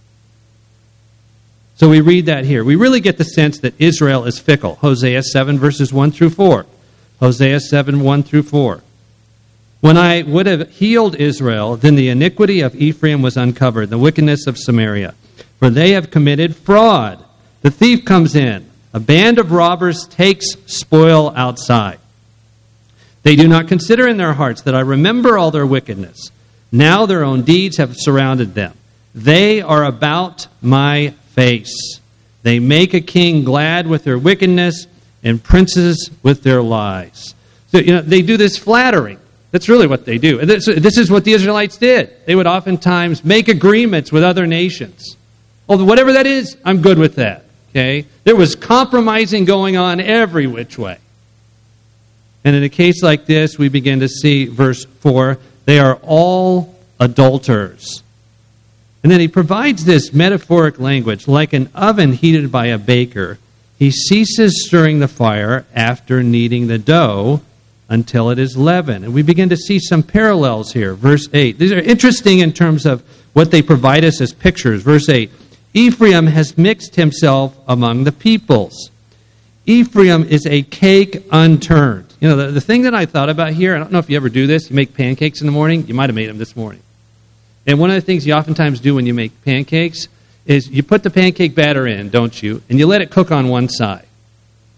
So we read that here. We really get the sense that Israel is fickle. Hosea seven, verses one through four. Hosea seven, one through four. When I would have healed Israel, then the iniquity of Ephraim was uncovered, the wickedness of Samaria. For they have committed fraud. The thief comes in. A band of robbers takes spoil outside. They do not consider in their hearts that I remember all their wickedness. Now their own deeds have surrounded them. They are about my face. They make a king glad with their wickedness and princes with their lies. So, you know, they do this flattering. That's really what they do. This, this is what the Israelites did. They would oftentimes make agreements with other nations. Well, whatever that is, I'm good with that. Okay? There was compromising going on every which way. And in a case like this, we begin to see, verse four, they are all adulterers. And then he provides this metaphoric language, like an oven heated by a baker. He ceases stirring the fire after kneading the dough until it is leavened. And we begin to see some parallels here. Verse eight. These are interesting in terms of what they provide us as pictures. Verse eight. Ephraim has mixed himself among the peoples. Ephraim is a cake unturned. You know, the, the thing that I thought about here, I don't know if you ever do this, you make pancakes in the morning. You might have made them this morning. And one of the things you oftentimes do when you make pancakes is you put the pancake batter in, don't you? And you let it cook on one side.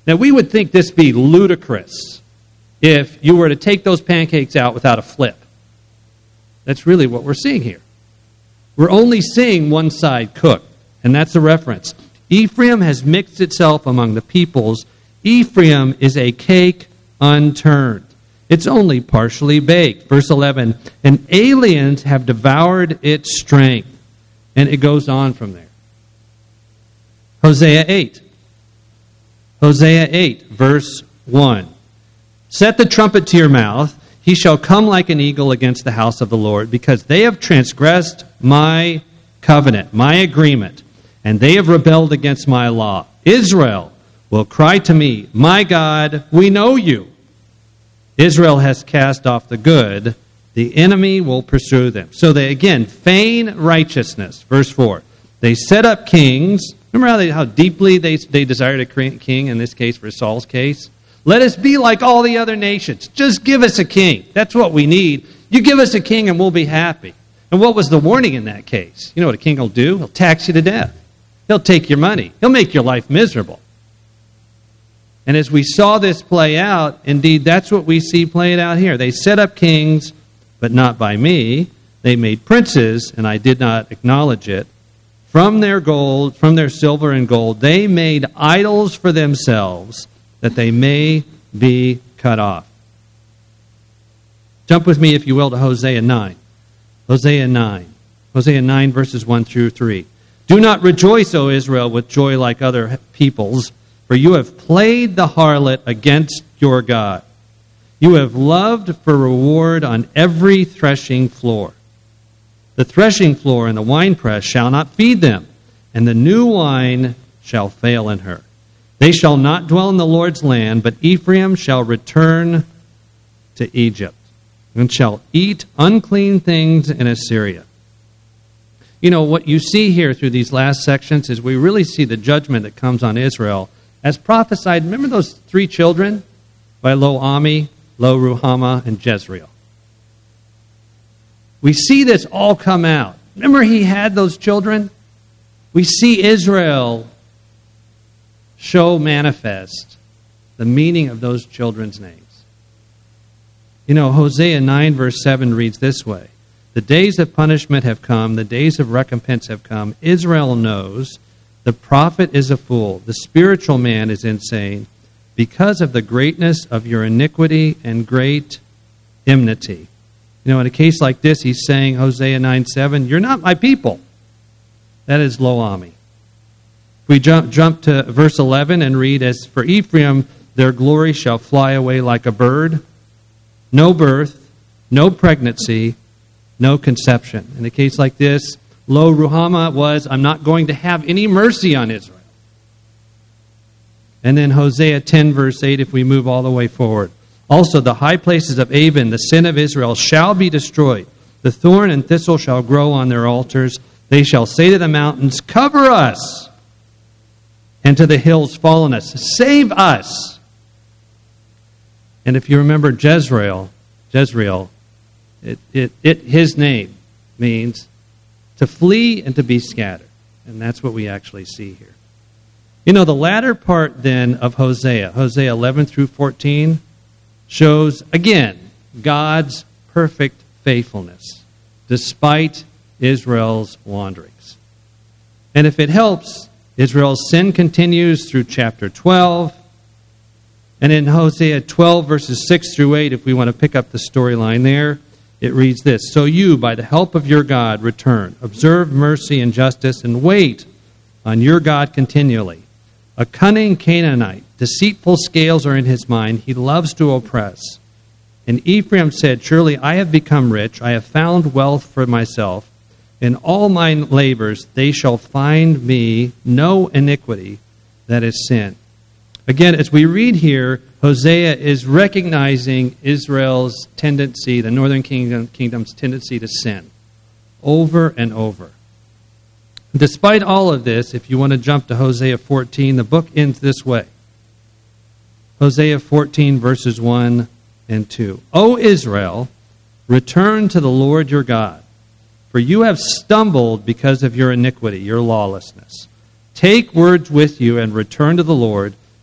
Now, we would think this be ludicrous if you were to take those pancakes out without a flip. That's really what we're seeing here. We're only seeing one side cooked, and that's the reference. Ephraim has mixed itself among the peoples. Ephraim is a cake unturned. It's only partially baked. Verse eleven, and aliens have devoured its strength. And it goes on from there. Hosea eight. Hosea eight, verse one. Set the trumpet to your mouth. He shall come like an eagle against the house of the Lord, because they have transgressed my covenant, my agreement, and they have rebelled against my law. Israel will cry to me, my God, we know you. Israel has cast off the good. The enemy will pursue them. So they, again, feign righteousness. Verse four. They set up kings. Remember how, they, how deeply they, they desired a king, in this case for Saul's case? Let us be like all the other nations. Just give us a king. That's what we need. You give us a king and we'll be happy. And what was the warning in that case? You know what a king will do? He'll tax you to death. He'll take your money. He'll make your life miserable. And as we saw this play out, indeed, that's what we see played out here. They set up kings, but not by me. They made princes, and I did not acknowledge it. From their gold, from their silver and gold, they made idols for themselves, that they may be cut off. Jump with me, if you will, to Hosea nine. Hosea nine. Hosea nine, verses one through three. Do not rejoice, O Israel, with joy like other peoples, for you have played the harlot against your God. You have loved for reward on every threshing floor. The threshing floor and the winepress shall not feed them, and the new wine shall fail in her. They shall not dwell in the Lord's land, but Ephraim shall return to Egypt, and shall eat unclean things in Assyria. You know, what you see here through these last sections is we really see the judgment that comes on Israel as prophesied. Remember those three children by Lo-Ami, Lo-Ruhamah, and Jezreel? We see this all come out. Remember he had those children? We see Israel show manifest the meaning of those children's names. You know, Hosea nine verse seven reads this way. The days of punishment have come, the days of recompense have come. Israel knows the prophet is a fool, the spiritual man is insane, because of the greatness of your iniquity and great enmity. You know, in a case like this, he's saying, Hosea nine seven, you're not my people. That is Lo-Ami. We jump, jump to verse eleven and read, as for Ephraim, their glory shall fly away like a bird. No birth, no pregnancy, no conception. In a case like this, Lo-Ruhamah was, I'm not going to have any mercy on Israel. And then Hosea ten verse eight, if we move all the way forward. Also the high places of Avon, the sin of Israel, shall be destroyed. The thorn and thistle shall grow on their altars. They shall say to the mountains, cover us. And to the hills, fall on us. Save us. And if you remember Jezreel, Jezreel, it, it, it, his name means to flee and to be scattered. And that's what we actually see here. You know, the latter part then of Hosea, Hosea eleven through fourteen, shows, again, God's perfect faithfulness, despite Israel's wanderings. And if it helps, Israel's sin continues through chapter twelve. And in Hosea twelve, verses six through eight, if we want to pick up the storyline there, it reads this. So you, by the help of your God, return. Observe mercy and justice, and wait on your God continually. A cunning Canaanite, deceitful scales are in his mind. He loves to oppress. And Ephraim said, surely I have become rich. I have found wealth for myself. In all my labors they shall find me no iniquity, that is sin. Again, as we read here, Hosea is recognizing Israel's tendency, the northern kingdom, kingdom's tendency to sin, over and over. Despite all of this, if you want to jump to Hosea fourteen, the book ends this way. Hosea fourteen, verses one and two. O Israel, return to the Lord your God, for you have stumbled because of your iniquity, your lawlessness. Take words with you and return to the Lord.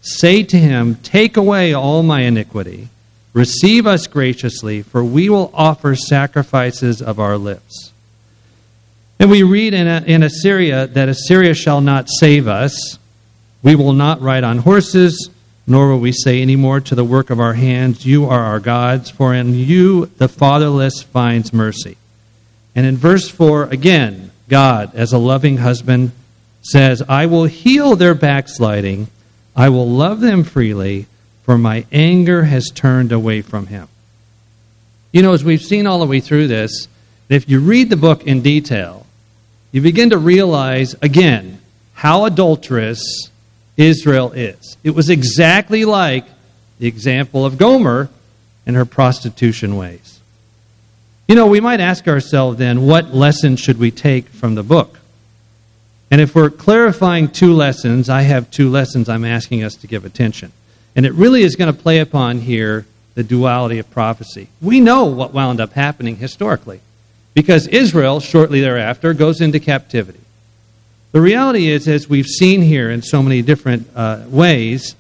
say to him, take away all my iniquity. Receive us graciously, for we will offer sacrifices of our lips. And we read in, a, in Assyria that Assyria shall not save us. We will not ride on horses, nor will we say any more to the work of our hands, you are our gods, for in you the fatherless finds mercy. And in verse four, again, God, as a loving husband, says, I will heal their backsliding. I will love them freely, for my anger has turned away from him. You know, as we've seen all the way through this, if you read the book in detail, you begin to realize, again, how adulterous Israel is. It was exactly like the example of Gomer and her prostitution ways. You know, we might ask ourselves then, what lesson should we take from the book? And if we're clarifying two lessons, I have two lessons I'm asking us to give attention. And it really is going to play upon here the duality of prophecy. We know what wound up happening historically, because Israel, shortly thereafter, goes into captivity. The reality is, as we've seen here in so many different uh, ways,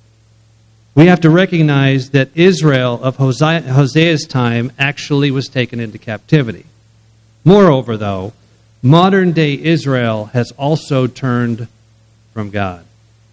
we have to recognize that Israel of Hosea, Hosea's time actually was taken into captivity. Moreover, though, modern-day Israel has also turned from God.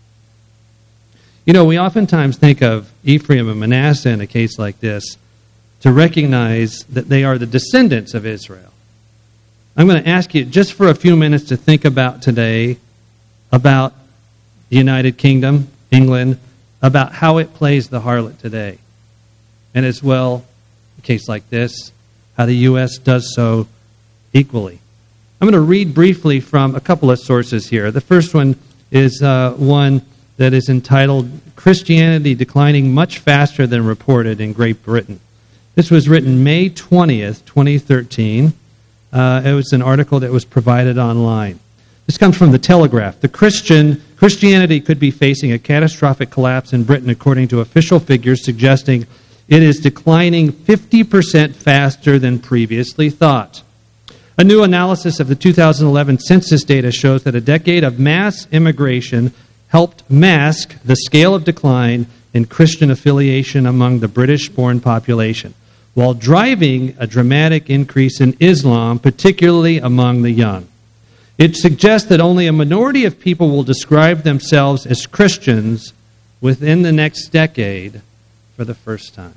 You know, we oftentimes think of Ephraim and Manasseh in a case like this to recognize that they are the descendants of Israel. I'm going to ask you just for a few minutes to think about today about the United Kingdom, England, about how it plays the harlot today. And as well, a case like this, how the U S does so equally. I'm going to read briefly from a couple of sources here. The first one is uh, one that is entitled, Christianity Declining Much Faster Than Reported in Great Britain. This was written May twentieth, twenty thirteen. Uh, it was an article that was provided online. This comes from the Telegraph. The Christian Christianity could be facing a catastrophic collapse in Britain, according to official figures suggesting it is declining fifty percent faster than previously thought. A new analysis of the two thousand eleven census data shows that a decade of mass immigration helped mask the scale of decline in Christian affiliation among the British-born population, while driving a dramatic increase in Islam, particularly among the young. It suggests that only a minority of people will describe themselves as Christians within the next decade for the first time.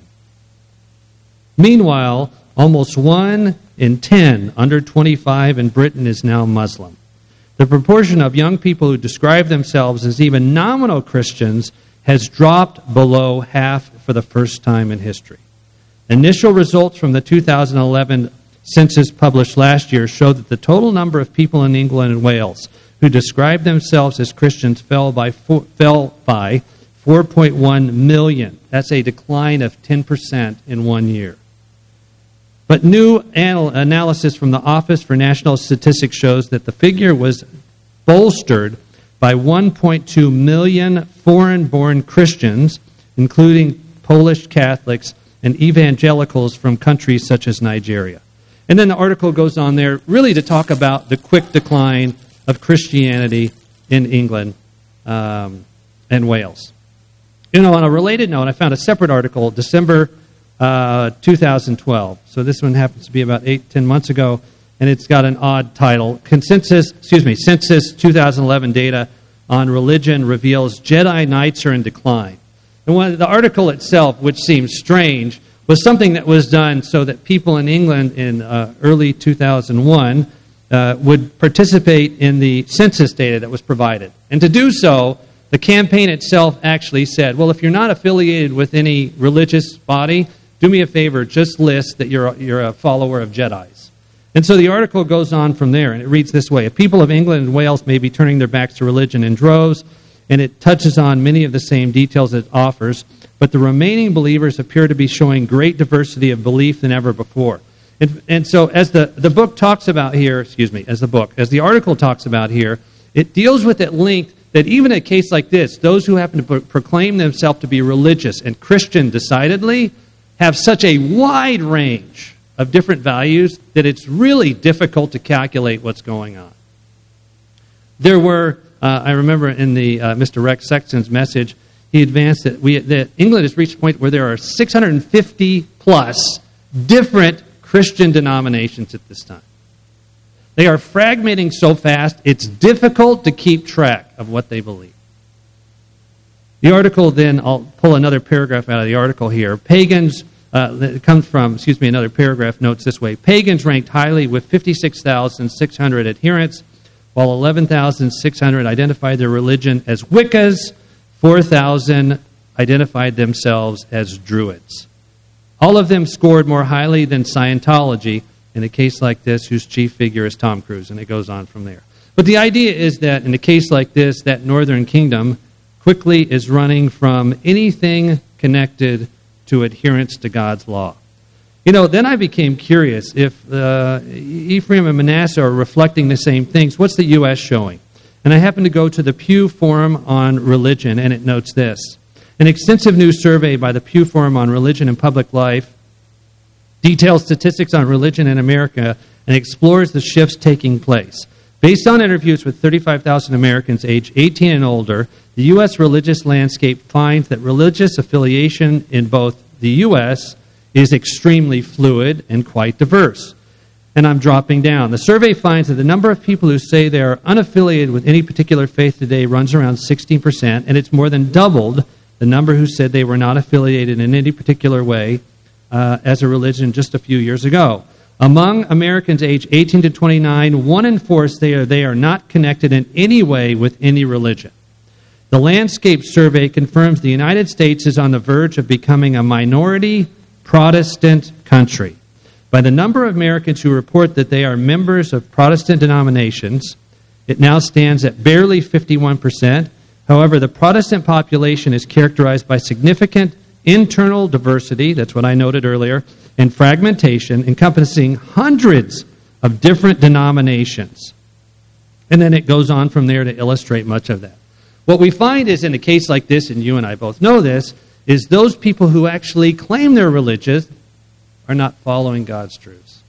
Meanwhile, almost one in ten under twenty-five in Britain is now Muslim. The proportion of young people who describe themselves as even nominal Christians has dropped below half for the first time in history. Initial results from the two thousand eleven census published last year show that the total number of people in England and Wales who describe themselves as Christians fell by four, fell by four point one million. That's a decline of ten percent in one year. But new anal- analysis from the Office for National Statistics shows that the figure was bolstered by one point two million foreign-born Christians, including Polish Catholics and evangelicals from countries such as Nigeria. And then the article goes on there really to talk about the quick decline of Christianity in England um, and Wales. You know, on a related note, I found a separate article, December uh, two thousand twelve. So this one happens to be about eight, ten months ago, and it's got an odd title. Consensus, excuse me, Census twenty eleven data on religion reveals Jedi Knights are in decline. And one, the article itself, which seems strange, was something that was done so that people in England in uh, early two thousand one uh, would participate in the census data that was provided. And to do so, the campaign itself actually said, well, if you're not affiliated with any religious body, do me a favor, just list that you're a, you're a follower of Jedis. And so the article goes on from there, and it reads this way. People of England and Wales may be turning their backs to religion in droves, and it touches on many of the same details it offers, but the remaining believers appear to be showing great diversity of belief than ever before. And, and so as the, the book talks about here, excuse me, as the book, as the article talks about here, it deals with at length that even in a case like this, those who happen to pro- proclaim themselves to be religious and Christian decidedly have such a wide range of different values that it's really difficult to calculate what's going on. There were, uh, I remember in the uh, Mister Rex Sexton's message, he advanced that, we, that England has reached a point where there are six hundred fifty plus different Christian denominations at this time. They are fragmenting so fast, it's difficult to keep track of what they believe. The article then, I'll pull another paragraph out of the article here. Pagans, uh, it comes from, excuse me, another paragraph notes this way. Pagans ranked highly with fifty-six thousand six hundred adherents, while eleven thousand six hundred identified their religion as Wiccas, four thousand identified themselves as Druids. All of them scored more highly than Scientology, in a case like this, whose chief figure is Tom Cruise, and it goes on from there. But the idea is that in a case like this, that northern kingdom quickly is running from anything connected to adherence to God's law. You know, then I became curious, if uh, Ephraim and Manasseh are reflecting the same things, what's the U S showing? And I happened to go to the Pew Forum on Religion, and it notes this. An extensive new survey by the Pew Forum on Religion and Public Life details statistics on religion in America and explores the shifts taking place. Based on interviews with thirty-five thousand Americans aged eighteen and older, the U S religious landscape finds that religious affiliation in both the U S is extremely fluid and quite diverse. And I'm dropping down. The survey finds that the number of people who say they are unaffiliated with any particular faith today runs around sixteen percent, and it's more than doubled the number who said they were not affiliated in any particular way uh, as a religion just a few years ago. Among Americans aged eighteen to twenty-nine, one in four say they are, they are not connected in any way with any religion. The Landscape Survey confirms the United States is on the verge of becoming a minority Protestant country. By the number of Americans who report that they are members of Protestant denominations, it now stands at barely fifty-one percent. However, the Protestant population is characterized by significant internal diversity, that's what I noted earlier, and fragmentation, encompassing hundreds of different denominations. And then it goes on from there to illustrate much of that. What we find is in a case like this, and you and I both know this, is those people who actually claim they're religious are not following God's truths.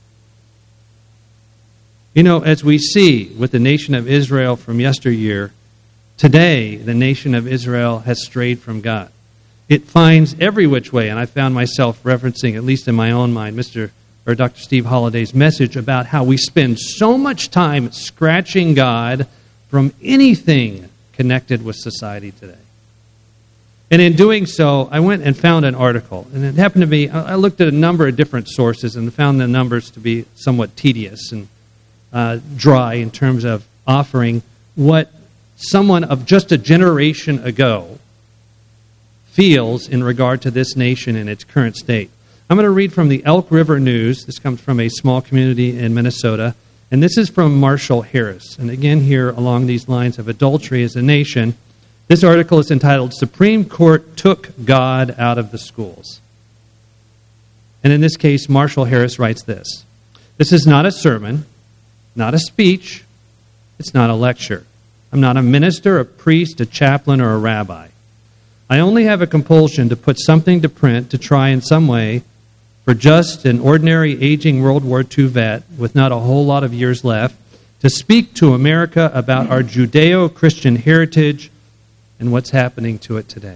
You know, as we see with the nation of Israel from yesteryear, today the nation of Israel has strayed from God. It finds every which way, and I found myself referencing, at least in my own mind, Mister or Doctor Steve Holliday's message about how we spend so much time scratching God from anything connected with society today. And in doing so, I went and found an article. And it happened to be, I looked at a number of different sources and found the numbers to be somewhat tedious and uh, dry in terms of offering what someone of just a generation ago feels in regard to this nation in its current state. I'm going to read from the Elk River News. This comes from a small community in Minnesota. And this is from Marshall Harris. And again, here along these lines of adultery as a nation, this article is entitled, Supreme Court Took God Out of the Schools. And in this case, Marshall Harris writes this. This is not a sermon, not a speech. It's not a lecture. I'm not a minister, a priest, a chaplain, or a rabbi. I only have a compulsion to put something to print to try in some way for just an ordinary aging World War Two vet with not a whole lot of years left to speak to America about our Judeo-Christian heritage and what's happening to it today.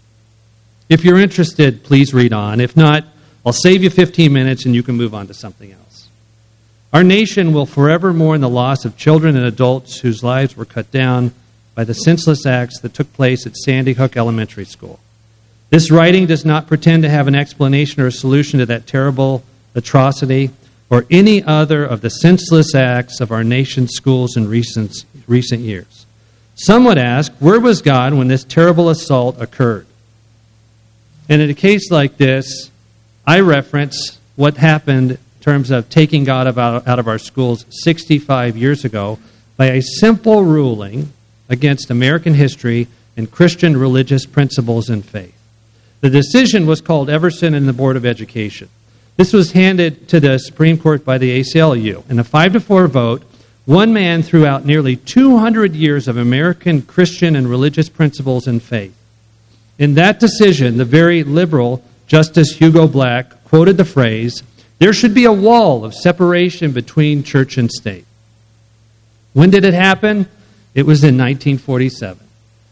If you're interested, please read on. If not, I'll save you fifteen minutes and you can move on to something else. Our nation will forever mourn the loss of children and adults whose lives were cut down by the senseless acts that took place at Sandy Hook Elementary School. This writing does not pretend to have an explanation or a solution to that terrible atrocity or any other of the senseless acts of our nation's schools in recent, recent years. Some would ask, where was God when this terrible assault occurred? And in a case like this, I reference what happened in terms of taking God out, out of our schools sixty-five years ago by a simple ruling against American history and Christian religious principles and faith. The decision was called Everson and the Board of Education. This was handed to the Supreme Court by the A C L U. In a five to four vote, one man threw out nearly two hundred years of American Christian and religious principles and faith. In that decision, the very liberal Justice Hugo Black quoted the phrase, "There should be a wall of separation between church and state." When did it happen? It was in nineteen forty-seven.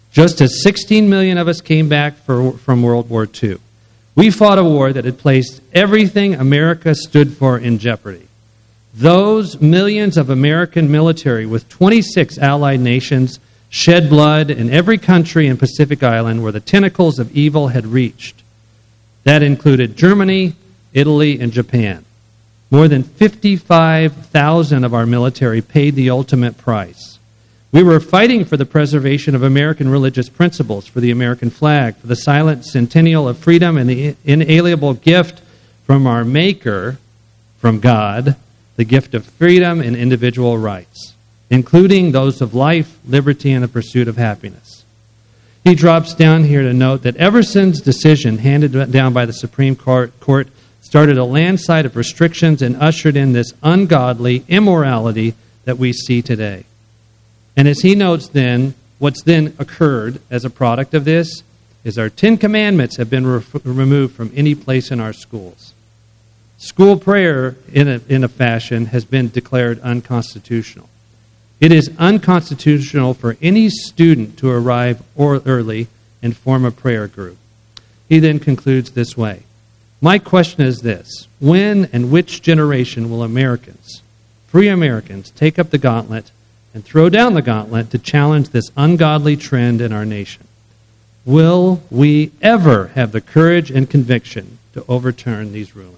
just as sixteen million of us came back for, from World War Two. We fought a war that had placed everything America stood for in jeopardy. Those millions of American military with twenty-six allied nations shed blood in every country in Pacific Island where the tentacles of evil had reached. That included Germany, Italy, and Japan. More than fifty-five thousand of our military paid the ultimate price. We were fighting for the preservation of American religious principles, for the American flag, for the silent centennial of freedom and the inalienable gift from our Maker, from God, the gift of freedom and individual rights, including those of life, liberty, and the pursuit of happiness. He drops down here to note that Everson's decision, handed down by the Supreme Court, court, started a landslide of restrictions and ushered in this ungodly immorality that we see today. And as he notes then, what's then occurred as a product of this is our Ten Commandments have been re- removed from any place in our schools. School prayer, in a, in a fashion, has been declared unconstitutional. It is unconstitutional for any student to arrive or early and form a prayer group. He then concludes this way. My question is this. When and which generation will Americans, free Americans, take up the gauntlet and throw down the gauntlet to challenge this ungodly trend in our nation? Will we ever have the courage and conviction to overturn these rulings?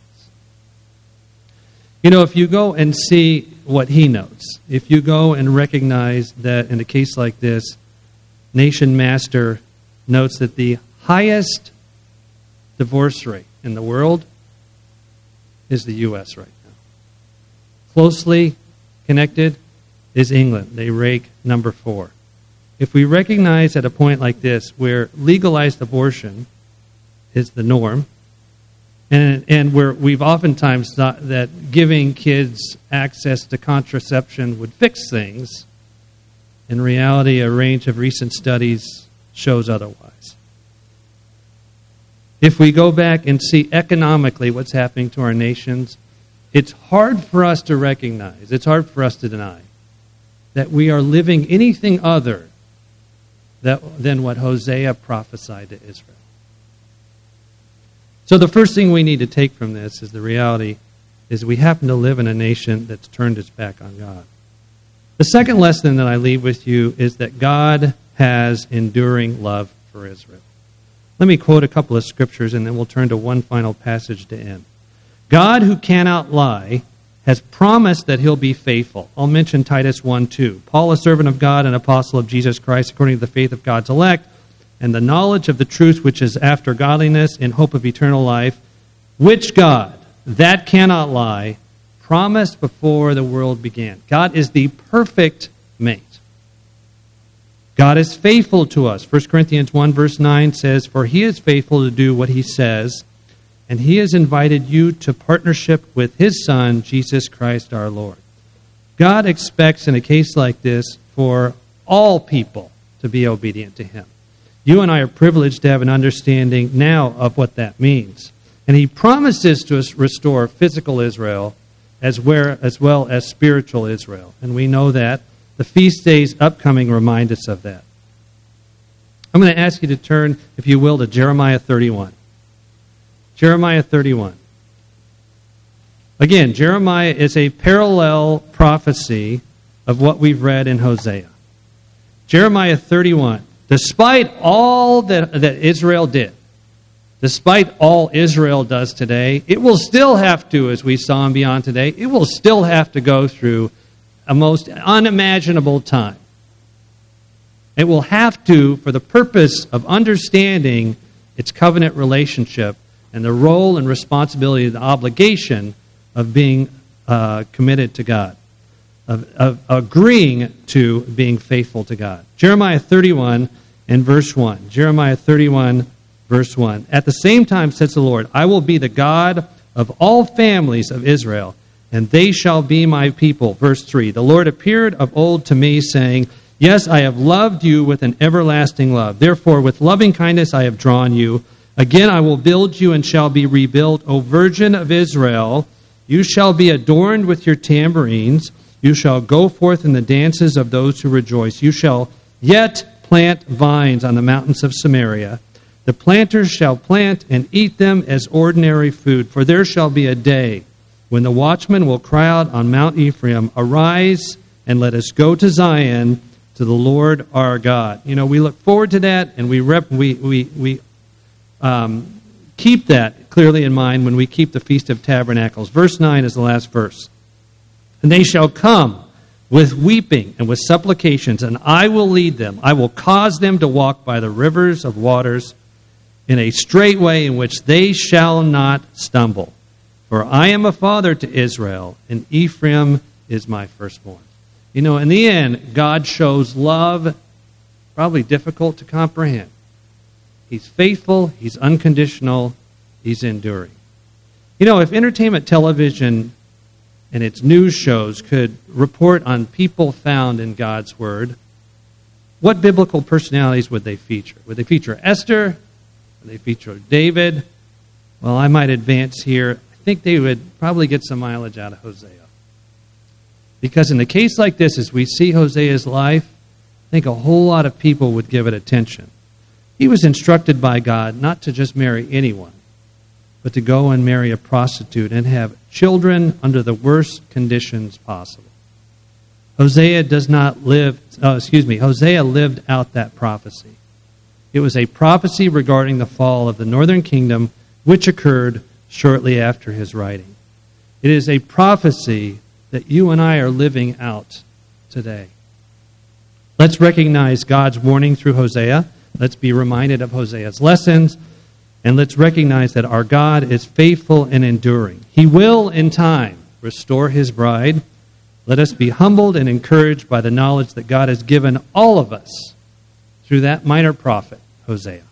You know, if you go and see what he notes, if you go and recognize that in a case like this, Nation Master notes that the highest divorce rate in the world is the U S right now. Closely connected is England. They rank number four. If we recognize at a point like this where legalized abortion is the norm, And and where we've oftentimes thought that giving kids access to contraception would fix things, in reality, a range of recent studies shows otherwise. If we go back and see economically what's happening to our nations, it's hard for us to recognize, it's hard for us to deny, that we are living anything other that, than what Hosea prophesied to Israel. So the first thing we need to take from this is the reality is we happen to live in a nation that's turned its back on God. The second lesson that I leave with you is that God has enduring love for Israel. Let me quote a couple of scriptures and then we'll turn to one final passage to end. God, who cannot lie, has promised that he'll be faithful. I'll mention Titus one two. Paul, a servant of God and apostle of Jesus Christ, according to the faith of God's elect, and the knowledge of the truth which is after godliness in hope of eternal life, which God, that cannot lie, promised before the world began. God is the perfect mate. God is faithful to us. First Corinthians one verse nine says, for he is faithful to do what he says, and he has invited you to partnership with his Son, Jesus Christ our Lord. God expects in a case like this for all people to be obedient to him. You and I are privileged to have an understanding now of what that means. And he promises to us restore physical Israel as well, as well as spiritual Israel. And we know that. The feast days upcoming remind us of that. I'm going to ask you to turn, if you will, to Jeremiah thirty-one. Jeremiah thirty-one. Again, Jeremiah is a parallel prophecy of what we've read in Hosea. Jeremiah thirty-one. Despite all that, that Israel did, despite all Israel does today, it will still have to, as we saw in Beyond today, it will still have to go through a most unimaginable time. It will have to, for the purpose of understanding its covenant relationship and the role and responsibility, the obligation of being uh, committed to God, of, of agreeing to being faithful to God. Jeremiah thirty-one and verse one. Jeremiah thirty-one, verse one. At the same time, says the Lord, I will be the God of all families of Israel, and they shall be my people. Verse three. The Lord appeared of old to me, saying, yes, I have loved you with an everlasting love. Therefore, with loving kindness I have drawn you. Again, I will build you and shall be rebuilt. O Virgin of Israel, you shall be adorned with your tambourines. You shall go forth in the dances of those who rejoice. You shall yet plant vines on the mountains of Samaria. The planters shall plant and eat them as ordinary food, for there shall be a day when the watchman will cry out on Mount Ephraim, arise and let us go to Zion, to the Lord our God. You know, we look forward to that, and we rep, we we we um, keep that clearly in mind when we keep the Feast of Tabernacles. Verse nine is the last verse. And they shall come with weeping and with supplications, and I will lead them. I will cause them to walk by the rivers of waters in a straight way in which they shall not stumble. For I am a father to Israel, and Ephraim is my firstborn. You know, in the end, God shows love, probably difficult to comprehend. He's faithful, He's unconditional, He's enduring. You know, if entertainment television and its news shows could report on people found in God's Word, what biblical personalities would they feature? Would they feature Esther? Would they feature David? Well, I might advance here. I think they would probably get some mileage out of Hosea. Because in a case like this, as we see Hosea's life, I think a whole lot of people would give it attention. He was instructed by God not to just marry anyone, but to go and marry a prostitute and have children under the worst conditions possible. Hosea does not live, oh, excuse me, Hosea lived out that prophecy. It was a prophecy regarding the fall of the northern kingdom, which occurred shortly after his writing. It is a prophecy that you and I are living out today. Let's recognize God's warning through Hosea. Let's be reminded of Hosea's lessons. And let's recognize that our God is faithful and enduring. He will, in time, restore His bride. Let us be humbled and encouraged by the knowledge that God has given all of us through that minor prophet, Hosea.